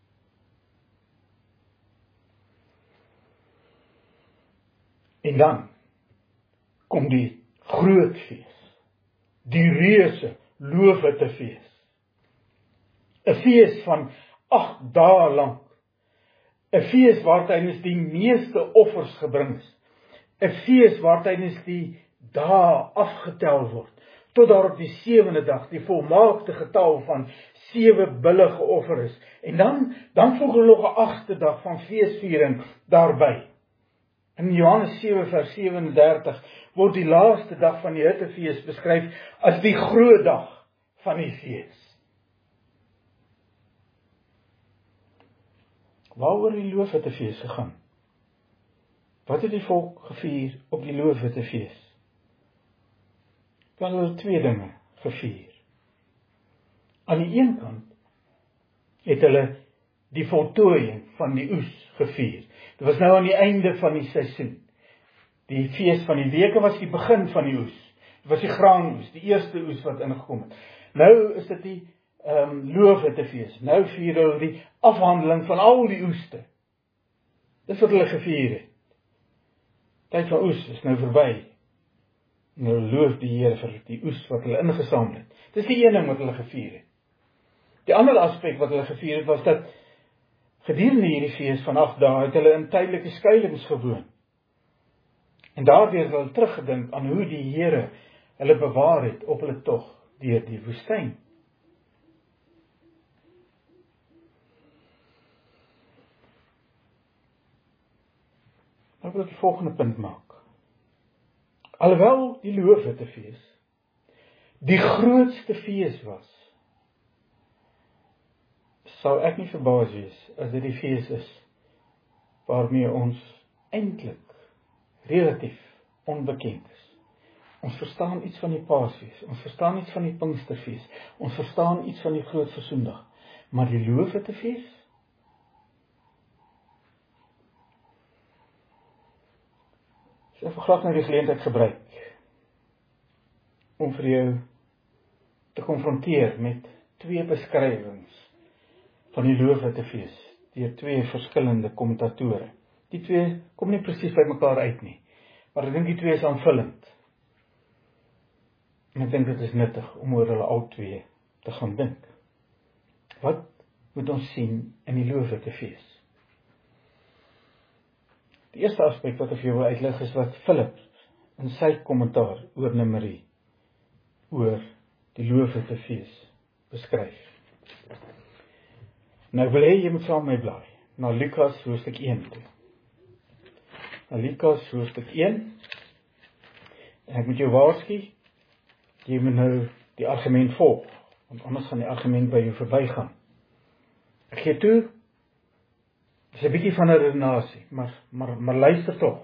En dan kom die groot fees, die reuse loofhuttefees. 'n Fees van agt dae lank. 'n Fees waar tydens die meeste offers gebring is. 'n Fees waar tydens die dae afgetel word, tot daar op die sewende dag die volmaakte getal van sewe bulle geoffer is. En dan, dan volg er nog 'n agste dag van feesviering daarby. In Johannes sewe vers sewendertig word die laaste dag van die Hittefees beskryf as die groot dag van die fees. Waaroor die Loofhuttefees gegaan? Wat het die volk gevier op die Loofhuttefees? Wel, hulle twee dinge gevier. Aan die een kant het hulle die voltooiing van die oes gevier. Dit was nou aan die einde van die seisoen. Die fees van die weke was die begin van die oes. Dit was die graanoes, die eerste oes wat ingekom het. Nou is dit die um, Loofhuttefees. Nou vier hulle die afhandeling van al die oeste. Dis wat hulle gevier het. Tyd van oes is nou verby. En hulle loof die Here vir die oes wat hulle ingesamel het. Dis die een ding wat hulle gevier het. Die ander aspek wat hulle gevier het was dat gedurende hierdie fees van agt dae het hulle in tydelike skuilings gewoon. En daardeur het hulle teruggedink aan hoe die Here hulle bewaar het op hulle tog deur die woestyn. Nou wil ek die volgende punt maak. Alhoewel die Loofhuttefees die grootste fees was, sal ek nie verbaas wees as dit die fees is waarmee ons eintlik relatief onbekend is. Ons verstaan iets van die Paasfees, ons verstaan iets van die Pinksterfees, ons verstaan iets van die Groot Versoendag, maar die Loofhuttefees? So ek wil graag nou die geleentheid gebruik om vir jou te konfronteer met twee beskrywings van die Loofhuttefees deur twee verskillende kommentatore. Die twee kom nie presies by mekaar uit nie, maar ek dink die twee is aanvullend. En ek dink dit is nuttig om oor hulle al twee te gaan dink. Wat moet ons sien in die Loofhuttefees? Die eerste aspek wat ek vir jou wil uitlig is wat Philip in sy kommentaar oor Numeri, oor die Loofhuttefees beskryf. Nou wil hê jy moet saam met my blaai na Lukas hoofstuk een toe. Na Lukas hoofstuk een. En ek moet jou waarsku, jy moet nou die argument volg, want anders gaan die argument by jou verbygaan. Ek gee toe, dit is 'n bietjie van 'n redenasie, maar, maar, maar luister tog.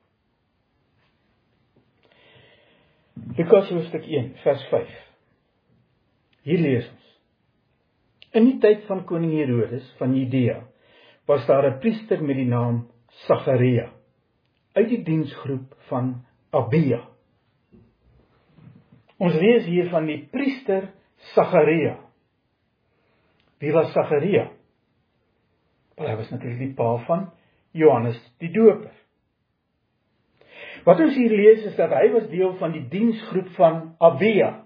Lukas hoofstuk een, vers vyf. Hier lees ons. In die tyd van koning Herodes van Judea was daar 'n priester met die naam Sagaria, uit die diensgroep van Abia. Ons lees hier van die priester Sagaria. Wie was Sagaria? Wel, hy was natuurlik die pa van Johannes die Doper. Wat ons hier lees is dat hy was deel van die diensgroep van Abia.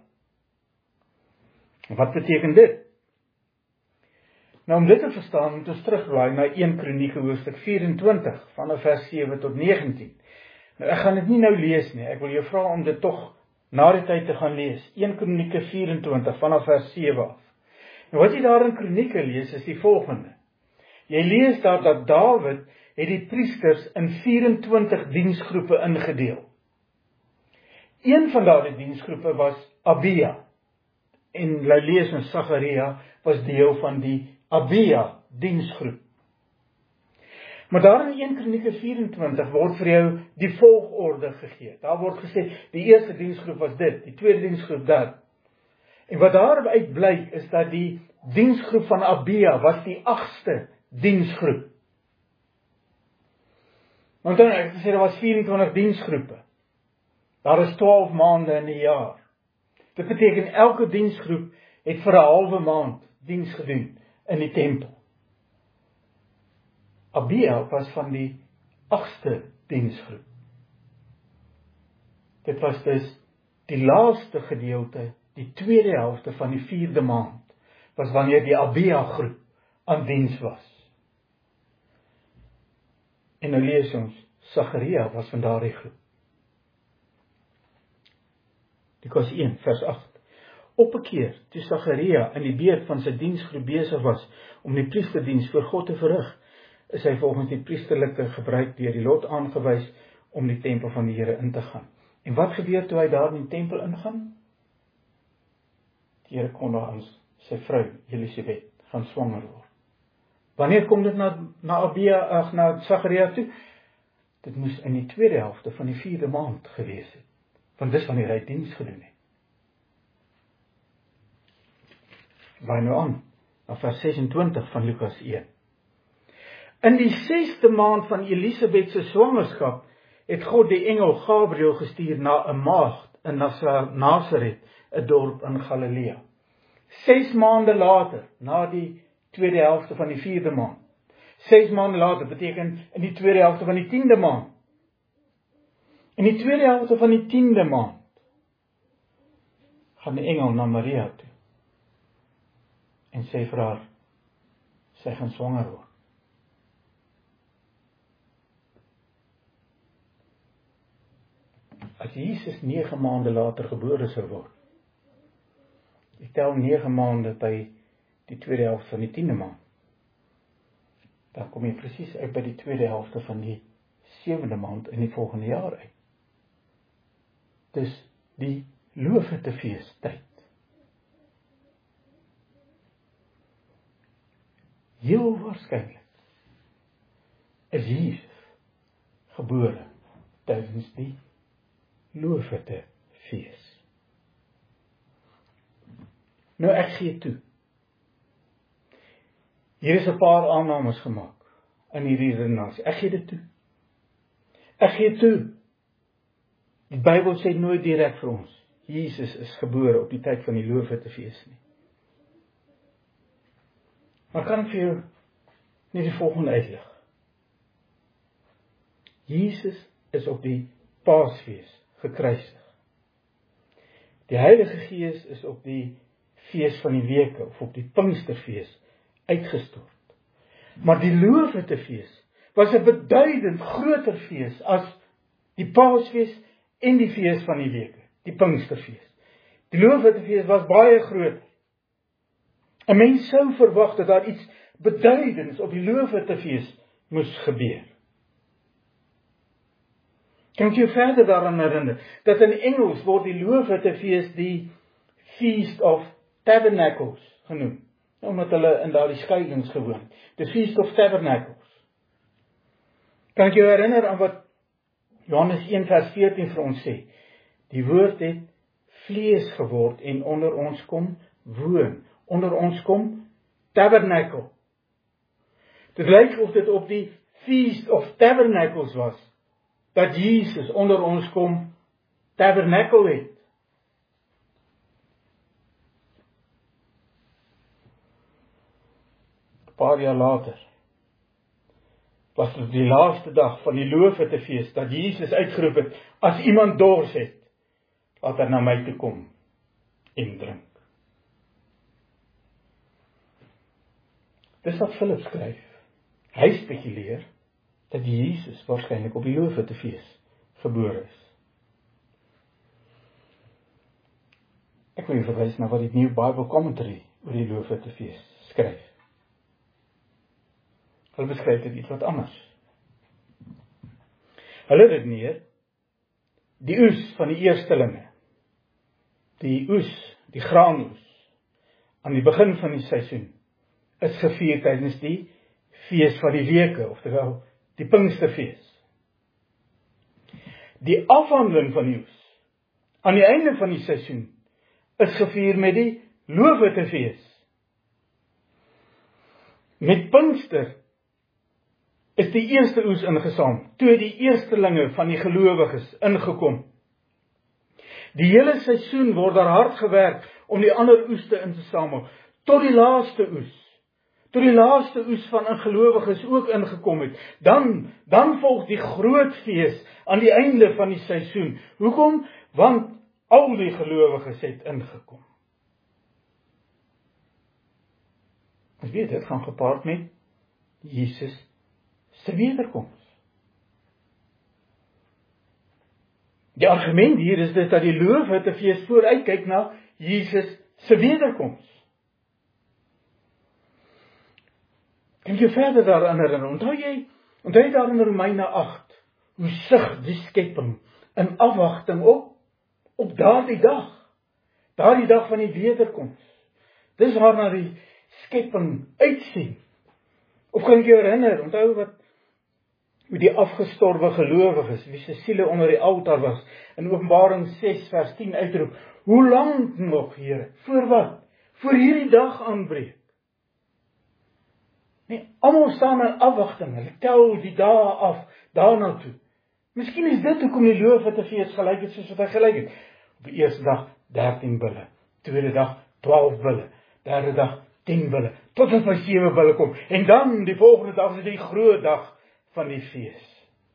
Wat beteken dit? Nou om dit te verstaan, moet ons terugblaai na eerste Kronieke hoofstuk vyf-en-twintig, vanaf vers sewe tot negentien. Nou ek gaan dit nie nou lees nie, ek wil jou vra om dit tog na die tyd te gaan lees. eerste Kronieke vyf-en-twintig, vanaf vers sewe af. Nou wat jy daar in Kronieke lees, is die volgende. Jy lees daar dat Dawid het die priesters in vyf-en-twintig diensgroepe ingedeel. Een van daardie diensgroepe was Abia. En jy lees in Sagaria was deel van die Abia diensgroep. Maar daar in eerste Kronieke vyf-en-twintig word vir jou die volgorde gegee. Daar word gesê, die eerste diensgroep was dit, die tweede diensgroep dat. En wat daaruit blyk is dat die diensgroep van Abia was die agste diensgroep. Want dan ek gesê, daar was vyf-en-twintig diensgroepe. Daar is twaalf maande in 'n jaar. Dit beteken elke diensgroep het vir 'n halwe maand diens gedoen in die tempel. Abia was van die agste diensgroep. Dit was dus die laaste gedeelte, die tweede helfte van die vierde maand, was wanneer die Abia groep aan diens was. En nou lees ons, Sagaria was van daardie groep. Lukas een vers agt. Op 'n keer, toe Sagaria in die beurt van sy diensgroep besig was om die priesterdiens voor God te verrig, is hy volgens die priesterlike gebruik deur die lot aangewys om die tempel van die Here in te gaan. En wat gebeur toe hy daar in die tempel ingaan? Die Here kondig aan sy vrou, Elisabeth, gaan swanger word. Wanneer kom dit na, na Abia, ag, na Sagaria toe? Dit moes in die tweede helfte van die vierde maand gewees het. Want dis wanneer hy diens gedoen het. Waai nou aan, na vers sesentwintig van Lukas een. In die sesde maand van Elisabeth se swangerskap, het God die engel Gabriël gestuur na 'n maagd in Nasaret, 'n dorp in Galilea. Ses maande later, na die tweede helfte van die vierde maand. Ses maande later beteken in die tweede helfte van die tiende maand. In die tweede helfte van die tiende maand gaan die engel na Maria toe en sê vir haar, sy gaan swanger word. As Jesus nege maande later gebore sou word, ek tel nege maande by die tweede helfte van die tiende maand, dan kom jy presies uit by die tweede helfte van die sewende maand in die volgende jaar uit. Dis die Loofhuttefees tyd. Heel waarskynlik is Jesus gebore tydens die Loofhuttefees. Nou ek gee toe. Hier is 'n paar aannames gemaak in hierdie redenasie. Ek gee dit toe. Ek gee toe. Die Bybel sê nooit direk vir ons, Jesus is gebore op die tyd van die Loofhuttefees nie. Maar kan ek vir jou net die volgende uitlig? Jesus is op die Paasfees gekruisig. Die Heilige Gees is op die fees van die weke, of op die Pinksterfees, uitgestort. Maar die Loofhuttefees was 'n beduidend groter fees as die Paasfees en die fees van die weke, die Pinksterfees. Die Loofhuttefees was baie groot. 'n Mens sou verwag dat daar iets beduidends op die Loofhuttefees moes gebeur. Kan ek jou verder daaraan herinner, dat in Engels word die Loofhuttefees die Feast of Tabernacles genoem, omdat hulle in daardie skuilings gewoon het. The Feast of Tabernacles. Kan ek jou herinner aan wat Johannes een vers veertien vir ons sê? Die woord het vlees geword en onder ons kom woon. Onder ons kom tabernacle. Dit lyk of dit op die Feast of Tabernacles was, dat Jesus onder ons kom tabernacle het. Een paar jaar later was dit die laaste dag van die Loofhuttefees dat Jesus uitgeroep het, as iemand dors het, laat hy na my toe kom en drink. Dis wat Philip skryf. Hy spekuleer dat Jesus waarskynlik op die Loofhuttefees gebore is. Ek wil verwys na wat die New Bible Commentary oor die Loofhuttefees skryf. Hulle beskryf dit iets wat anders. Hulle redeneer, die oes van die eerstelinge, die oes, die graanoes, aan die begin van die seisoen, is gevier tydens die fees van die weke, oftewel die Pinksterfees. Die afhandeling van die oes, aan die einde van die seisoen, is gevier met die Loofhuttefees. Met Pinkster is die eerste oes ingesaam, toe die eerstelinge van die gelowiges ingekom. Die hele seisoen word daar hard gewerk om die ander oeste in te samel, tot die laaste oes. Tot die laaste oes van 'n gelowiges ook ingekom het. Dan, dan volg die groot fees aan die einde van die seisoen. Hoekom? Want al die gelowiges het ingekom. Ons weet, dit gaan gepaard met Jesus se wederkoms. Die argument hier is dus dat die Loofhuttenfees vooruitkyk na Jesus se wederkoms. En jy verder daaraan herinner, onthou jy, onthou jy daar in Romeine agt, hoe sug die skepping in afwagting op, op daardie dag, daardie dag van die wederkoms. Dis waarna die skepping uitsien. Of kan ek jou herinner, onthou wat, hoe die afgestorwe gelowiges, wie se siele onder die altaar was, in Openbaring ses vers tien uitroep, hoe lank nog, Here, voor wat? Voor hierdie dag aanbreek. Nee, almal staan in afwagting, hulle tel die dae af, daarna toe. Miskien is dit hoekom die Loofhuttenfees gelyk het soos wat hy gelyk het. Op die eerste dag dertien bulle, tweede dag twaalf bulle, derde dag tien bulle, tot dit by sewe bulle kom. En dan die volgende dag is die groot dag van die fees.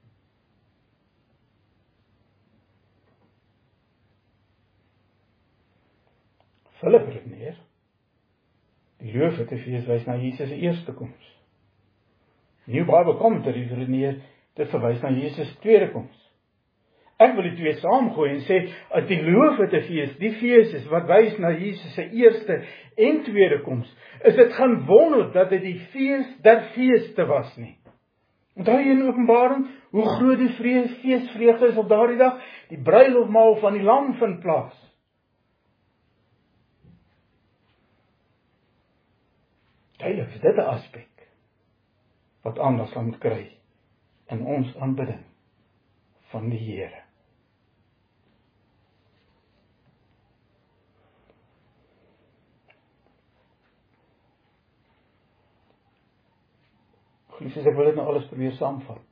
Philip redeneer, die Loofhuttenfees wys na Jesus se eerste koms. New Bible Commentary redeneer, dit verwys na Jesus se tweede koms. Ek wil die twee saamgooi en sê, dat die Loofhuttenfees, die fees is wat wys na Jesus se eerste en tweede koms, is dit gaan wonder dat dit die fees der feeste was nie. Onthou jy in Openbaring, hoe groot die feesvreugde is op daardie dag, die bruilofmaal van die lam vind plaas. Duidelik is dit 'n aspek wat aandag sal moet kry in ons aanbidding van die Here. Geliefdes, ek wil dit nou alles probeer saamvat.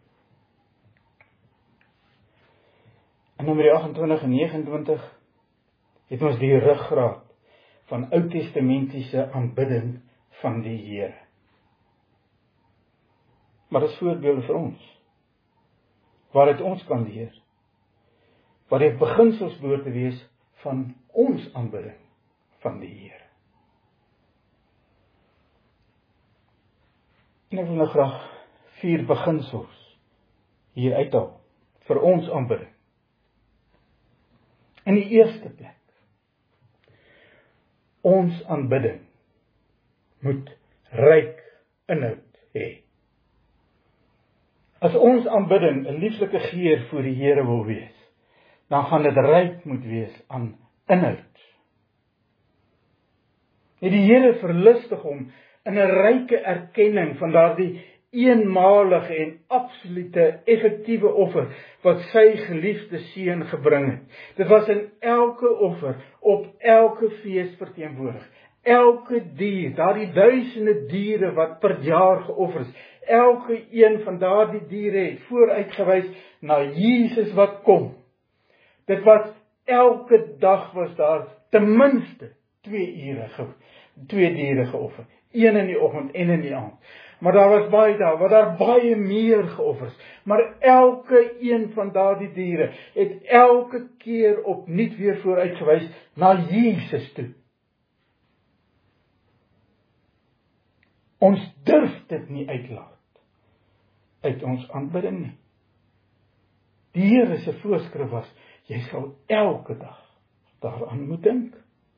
In Numeri agt-en-twintig en negenentwintig het ons die ruggraat van Oud-testamentiese aanbidding van die Here. Maar dit is voorbeelde vir ons, waaruit ons kan leer, wat die beginsels behoort te wees van ons aanbidding van die Here. En ek wil nou graag vier beginsels hier uithaal vir ons aanbidding. In die eerste plek, ons aanbidding moet ryk inhoud hê. As ons aanbidding 'n lieflike geur voor die Here wil wees, dan gaan dit ryk moet wees aan inhoud. En die Here verlustig hom in 'n ryke erkenning van daardie eenmalige en absolute effektiewe offer wat sy geliefde seun gebring het. Dit was in elke offer, op elke fees verteenwoordig. Elke dier, daardie duisende diere wat per jaar geoffer is, elke een van daardie diere het vooruitgewys na Jesus wat kom. Dit was elke dag was daar ten minste twee ure, twee diere geoffer. Een in die oggend en in die aand. Maar daar was baie daar, waar daar baie meer geoffer is. Maar elke een van daardie diere het elke keer opnuut weer vooruitgewys na Jesus toe. Ons durf dit nie uitlaat uit ons aanbidding nie. Die Here se voorskrif was, jy sal elke dag daaraan moet dink.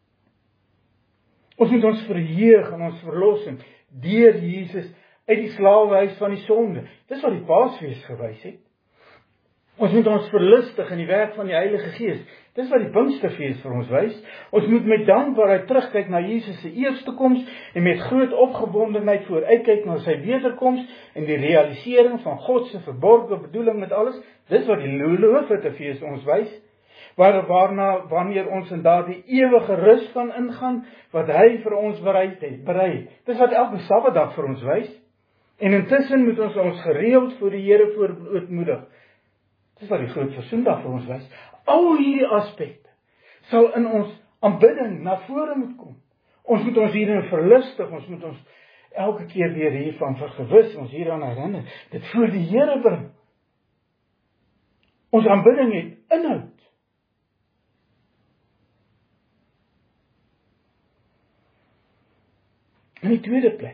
Ons moet ons verheug in ons verlossing deur Jesus uit die slawehuis van die sonde. Dis wat die Paasfees gewys het. Ons moet ons verlustig in die werk van die Heilige Gees. Dis wat die Pinksterfees vir ons wys. Ons moet met dankbaarheid terugkyk na Jesus se eerste koms en met groot opgewondenheid vooruitkyk na sy wederkoms en die realisering van God se verborgde bedoeling met alles. Dis wat die Loofhuttenfees ons wys. Waar, waarna, wanneer ons in daardie ewige rus kan ingaan, wat hy vir ons bereid het, bereid. Dis wat elke Sabbatdag vir ons wys. En intussen moet ons ons gereeld voor die Here verootmoedig. Dis wat die groot versoendag vir ons wys. Al hierdie aspekte sal in ons aanbidding na vore moet kom. Ons moet ons hierin verlustig, ons moet ons elke keer weer hiervan vergewis, ons hieraan herinner, dit voor die Here bring. Ons aanbidding het inhoud. In die tweede plek,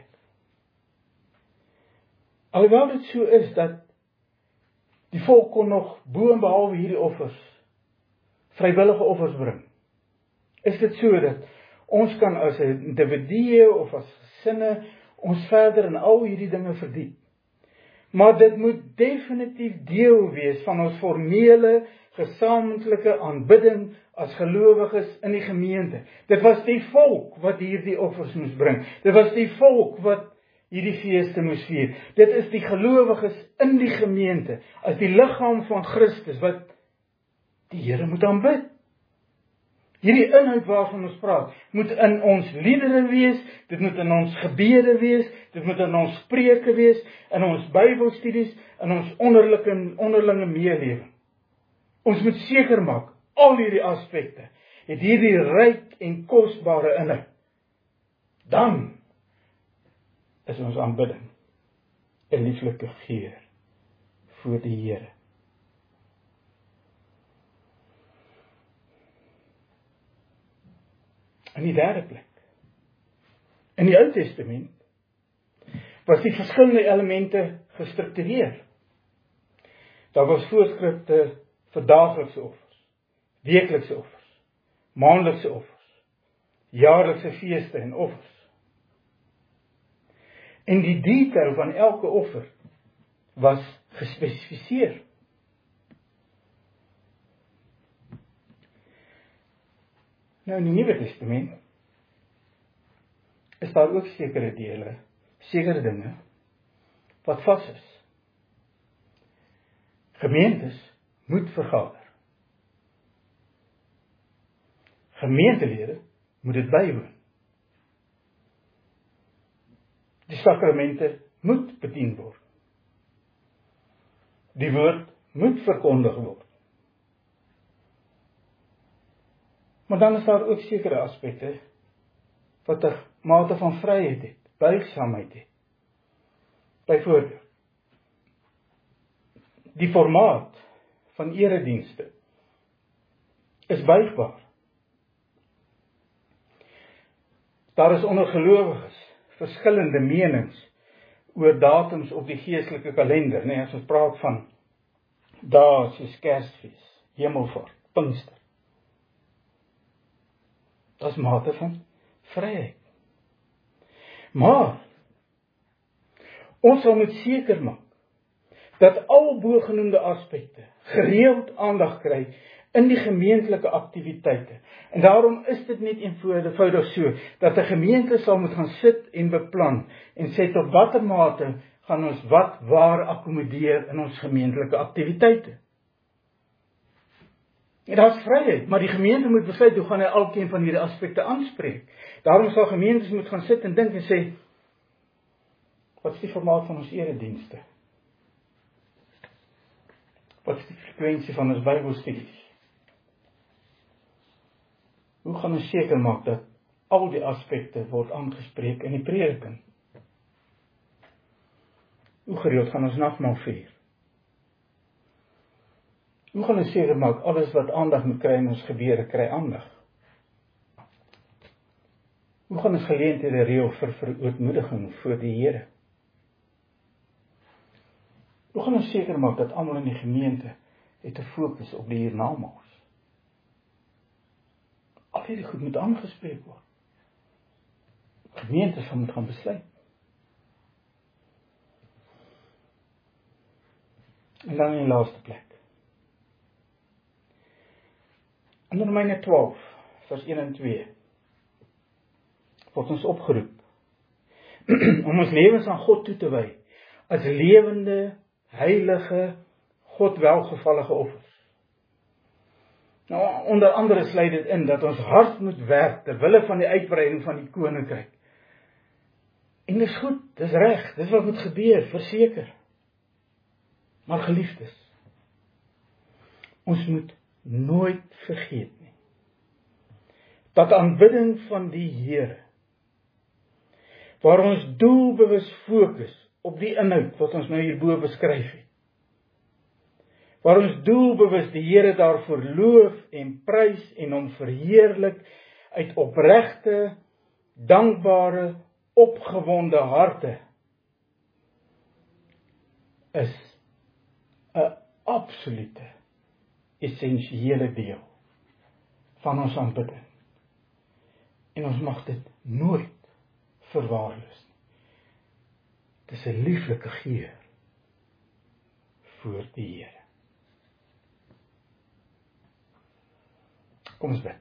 alhoewel dit so is dat die volk kon nog bo en behalwe hierdie offers, vrywillige offers bring, is dit so dat ons kan as individue of as gesinne ons verder in al hierdie dinge verdiep. Maar dit moet definitief deel wees van ons formele, gesamentlike aanbidding as gelowiges in die gemeente. Dit was die volk wat hierdie offers moes bring. Dit was die volk wat hierdie feeste moes vier. Dit is die gelowiges in die gemeente, as die liggaam van Christus, wat die Here moet aanbid. Hierdie inhoud waarvan ons praat, moet in ons liedere wees, dit moet in ons gebede wees, dit moet in ons preke wees, in ons Bybelstudies, in ons onderlinge, onderlinge meelewing. Ons moet seker maak, al hierdie aspekte, het hierdie ryk en kosbare inhoud. Dan is ons aanbidding 'n lieflike geur voor die Here. In die derde plek, in die Ou Testament, was die verskillende elemente gestruktureer. Daar was voorskrifte vir daaglikse offers, weeklikse offers, maandelikse offers, jaarlikse feeste en offers. En die detail van elke offer was gespesifiseer. Nou in die Nuwe Testament is daar ook sekere dele, sekere dinge wat vas is. Gemeentes moet vergader. Gemeentelede moet dit bywoon. Die sakramente moet bedien word. Die woord moet verkondig word. Maar dan is daar ook sekere aspekte wat 'n mate van vryheid het, buigsaamheid het. Byvoorbeeld, die formaat van eredienste is buigbaar. Daar is onder gelowiges verskillende menings oor datums op die geestelike kalender, nee, as ons praat van dae soos Kersfees, Hemelvaart, Pinkster. Dat is mate van vryheid. Maar ons sal moet seker maak dat al bogenoemde aspekte gereeld aandag kry in die gemeentelike aktiwiteite. En daarom is dit net eenvoudig so, dat 'n gemeente sal moet gaan sit en beplan, en sê tot watter mate gaan ons wat waar akkommodeer in ons gemeentelike aktiwiteite. En daar is vryheid, maar die gemeente moet besluit hoe gaan hy elkeen van hierdie aspekte aanspreek. Daarom sal gemeentes moet gaan sit en dink en sê, wat is die formaat van ons eredienste? Wat is die frekwensie van ons Bybelstudies? Hoe gaan ons seker maak dat al die aspekte word aangespreek in die prediking? Hoe gereeld gaan ons nagmaal vier? Hoe gaan ons seker maak alles wat aandag moet kry in ons gebede kry aandag? Hoe gaan ons geleenthede reël vir verootmoediging voor die Here? Hoe gaan ons seker maak dat almal in die gemeente het 'n fokus op die hiernamaals? Al hierdie goed moet aangespreek word. Gemeente sal moet gaan besluit. En dan in die laaste plek. In Romeine twaalf, vers een en twee, word ons opgeroep om ons lewens aan God toe te wy, as lewende, heilige, God welgevallige offers. Nou, onder andere sluit dit in dat ons hart moet werk ter wille van die uitbreiding van die koninkryk. En dis goed, dis reg, dis wat moet gebeur, verseker. Maar geliefdes, ons moet nooit vergeet nie, dat aanbidding van die Here, waar ons doelbewus fokus op die inhoud wat ons nou hierbo beskryf het, waar ons doelbewus die Here daarvoor loof en prys en hom verheerlik uit opregte, dankbare, opgewonde harte is 'n absolute, essensiële deel van ons aanbidding. En ons mag dit nooit verwaarloos nie. Dit is 'n lieflike geur voor die Here. Kom ons bid.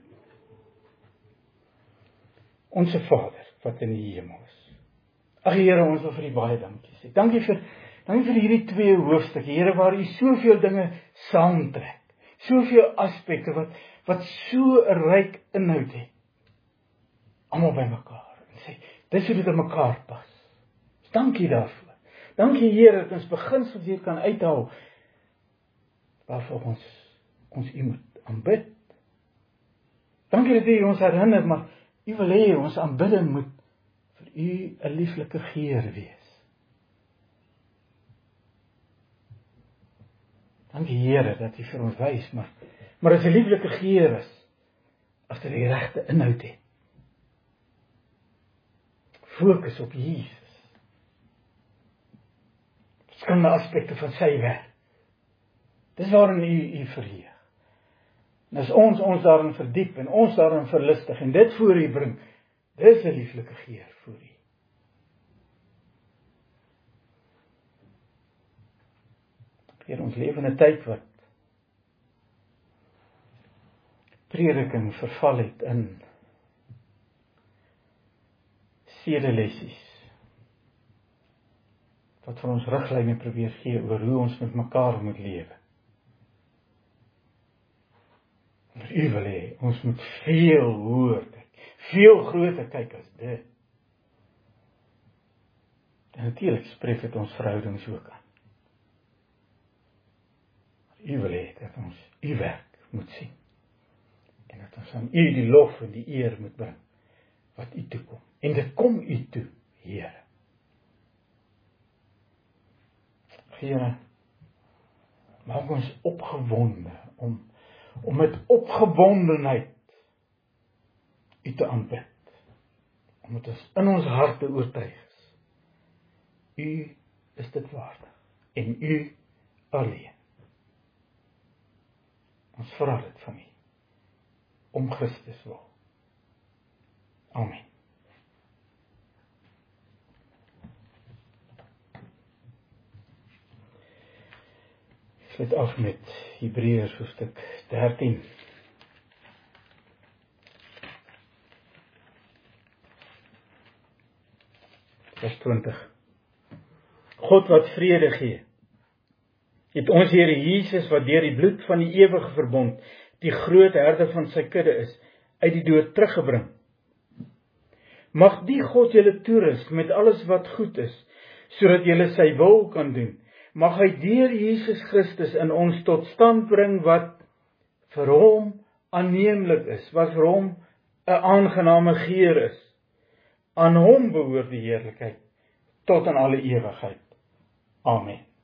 Onse Vader, wat in die hemel is. Ag Here, ons wil vir U baie dankie sê. Dankie vir, dankie vir hierdie twee hoofstukke, Here, waar U soveel dinge saamtrek. Soveel aspekte wat, wat so 'n ryk inhoud het. Almal by mekaar. En sê, dis hoe dit in mekaar pas. Dankie daarvoor. Dankie Here, dat ons beginsels hier kan uithaal, waarvoor ons, ons U moet aanbid. Dankie dat U ons herinner, maar U wil hê ons aanbidding moet vir U 'n lieflike geur wees. Dankie Here dat U vir ons wys, maar maar as 'n lieflike geur is, as dit die regte inhoud het. Fokus op Jesus. Verskillende aspekte van sy werk. Dis waarin U U verheug. En as ons ons daarin verdiep en ons daarin verlustig en dit voor U bring, dis 'n lieflike geur voor U. Hier ons leef in 'n tyd wat prediking verval het in sedelessies, wat vir ons riglyne probeer gee oor hoe ons met mekaar moet lewe. Maar U wil hê, ons moet veel hoër kyk, veel groter kyk as dit. En natuurlik spreek dit ons verhoudings ook aan. Maar U wil hê dat ons U werk moet sien. En dat ons aan U die lof en die eer moet bring, wat U toe kom. En dit kom U toe, Here. Here, maak ons opgewonde, om, om met opgewondenheid U te aanbid. Omdat ons in ons harte oortuig is. U is dit waardig. En U alleen. Ons vra dit van U. Om Christus wil. Amen. Ek sluit af met Hebreërs hoofstuk dertien. Vers twintig. God wat vrede gee, het ons Here Jesus, wat deur die bloed van die ewige verbond die groot herder van sy kudde is, uit die dood teruggebring. Mag die God julle toerus met alles wat goed is, sodat julle sy wil kan doen. Mag hy deur Jesus Christus in ons tot stand bring wat vir hom aanneemlik is, wat vir hom 'n aangename geur is. Aan hom behoort die heerlikheid tot in alle ewigheid. Amen.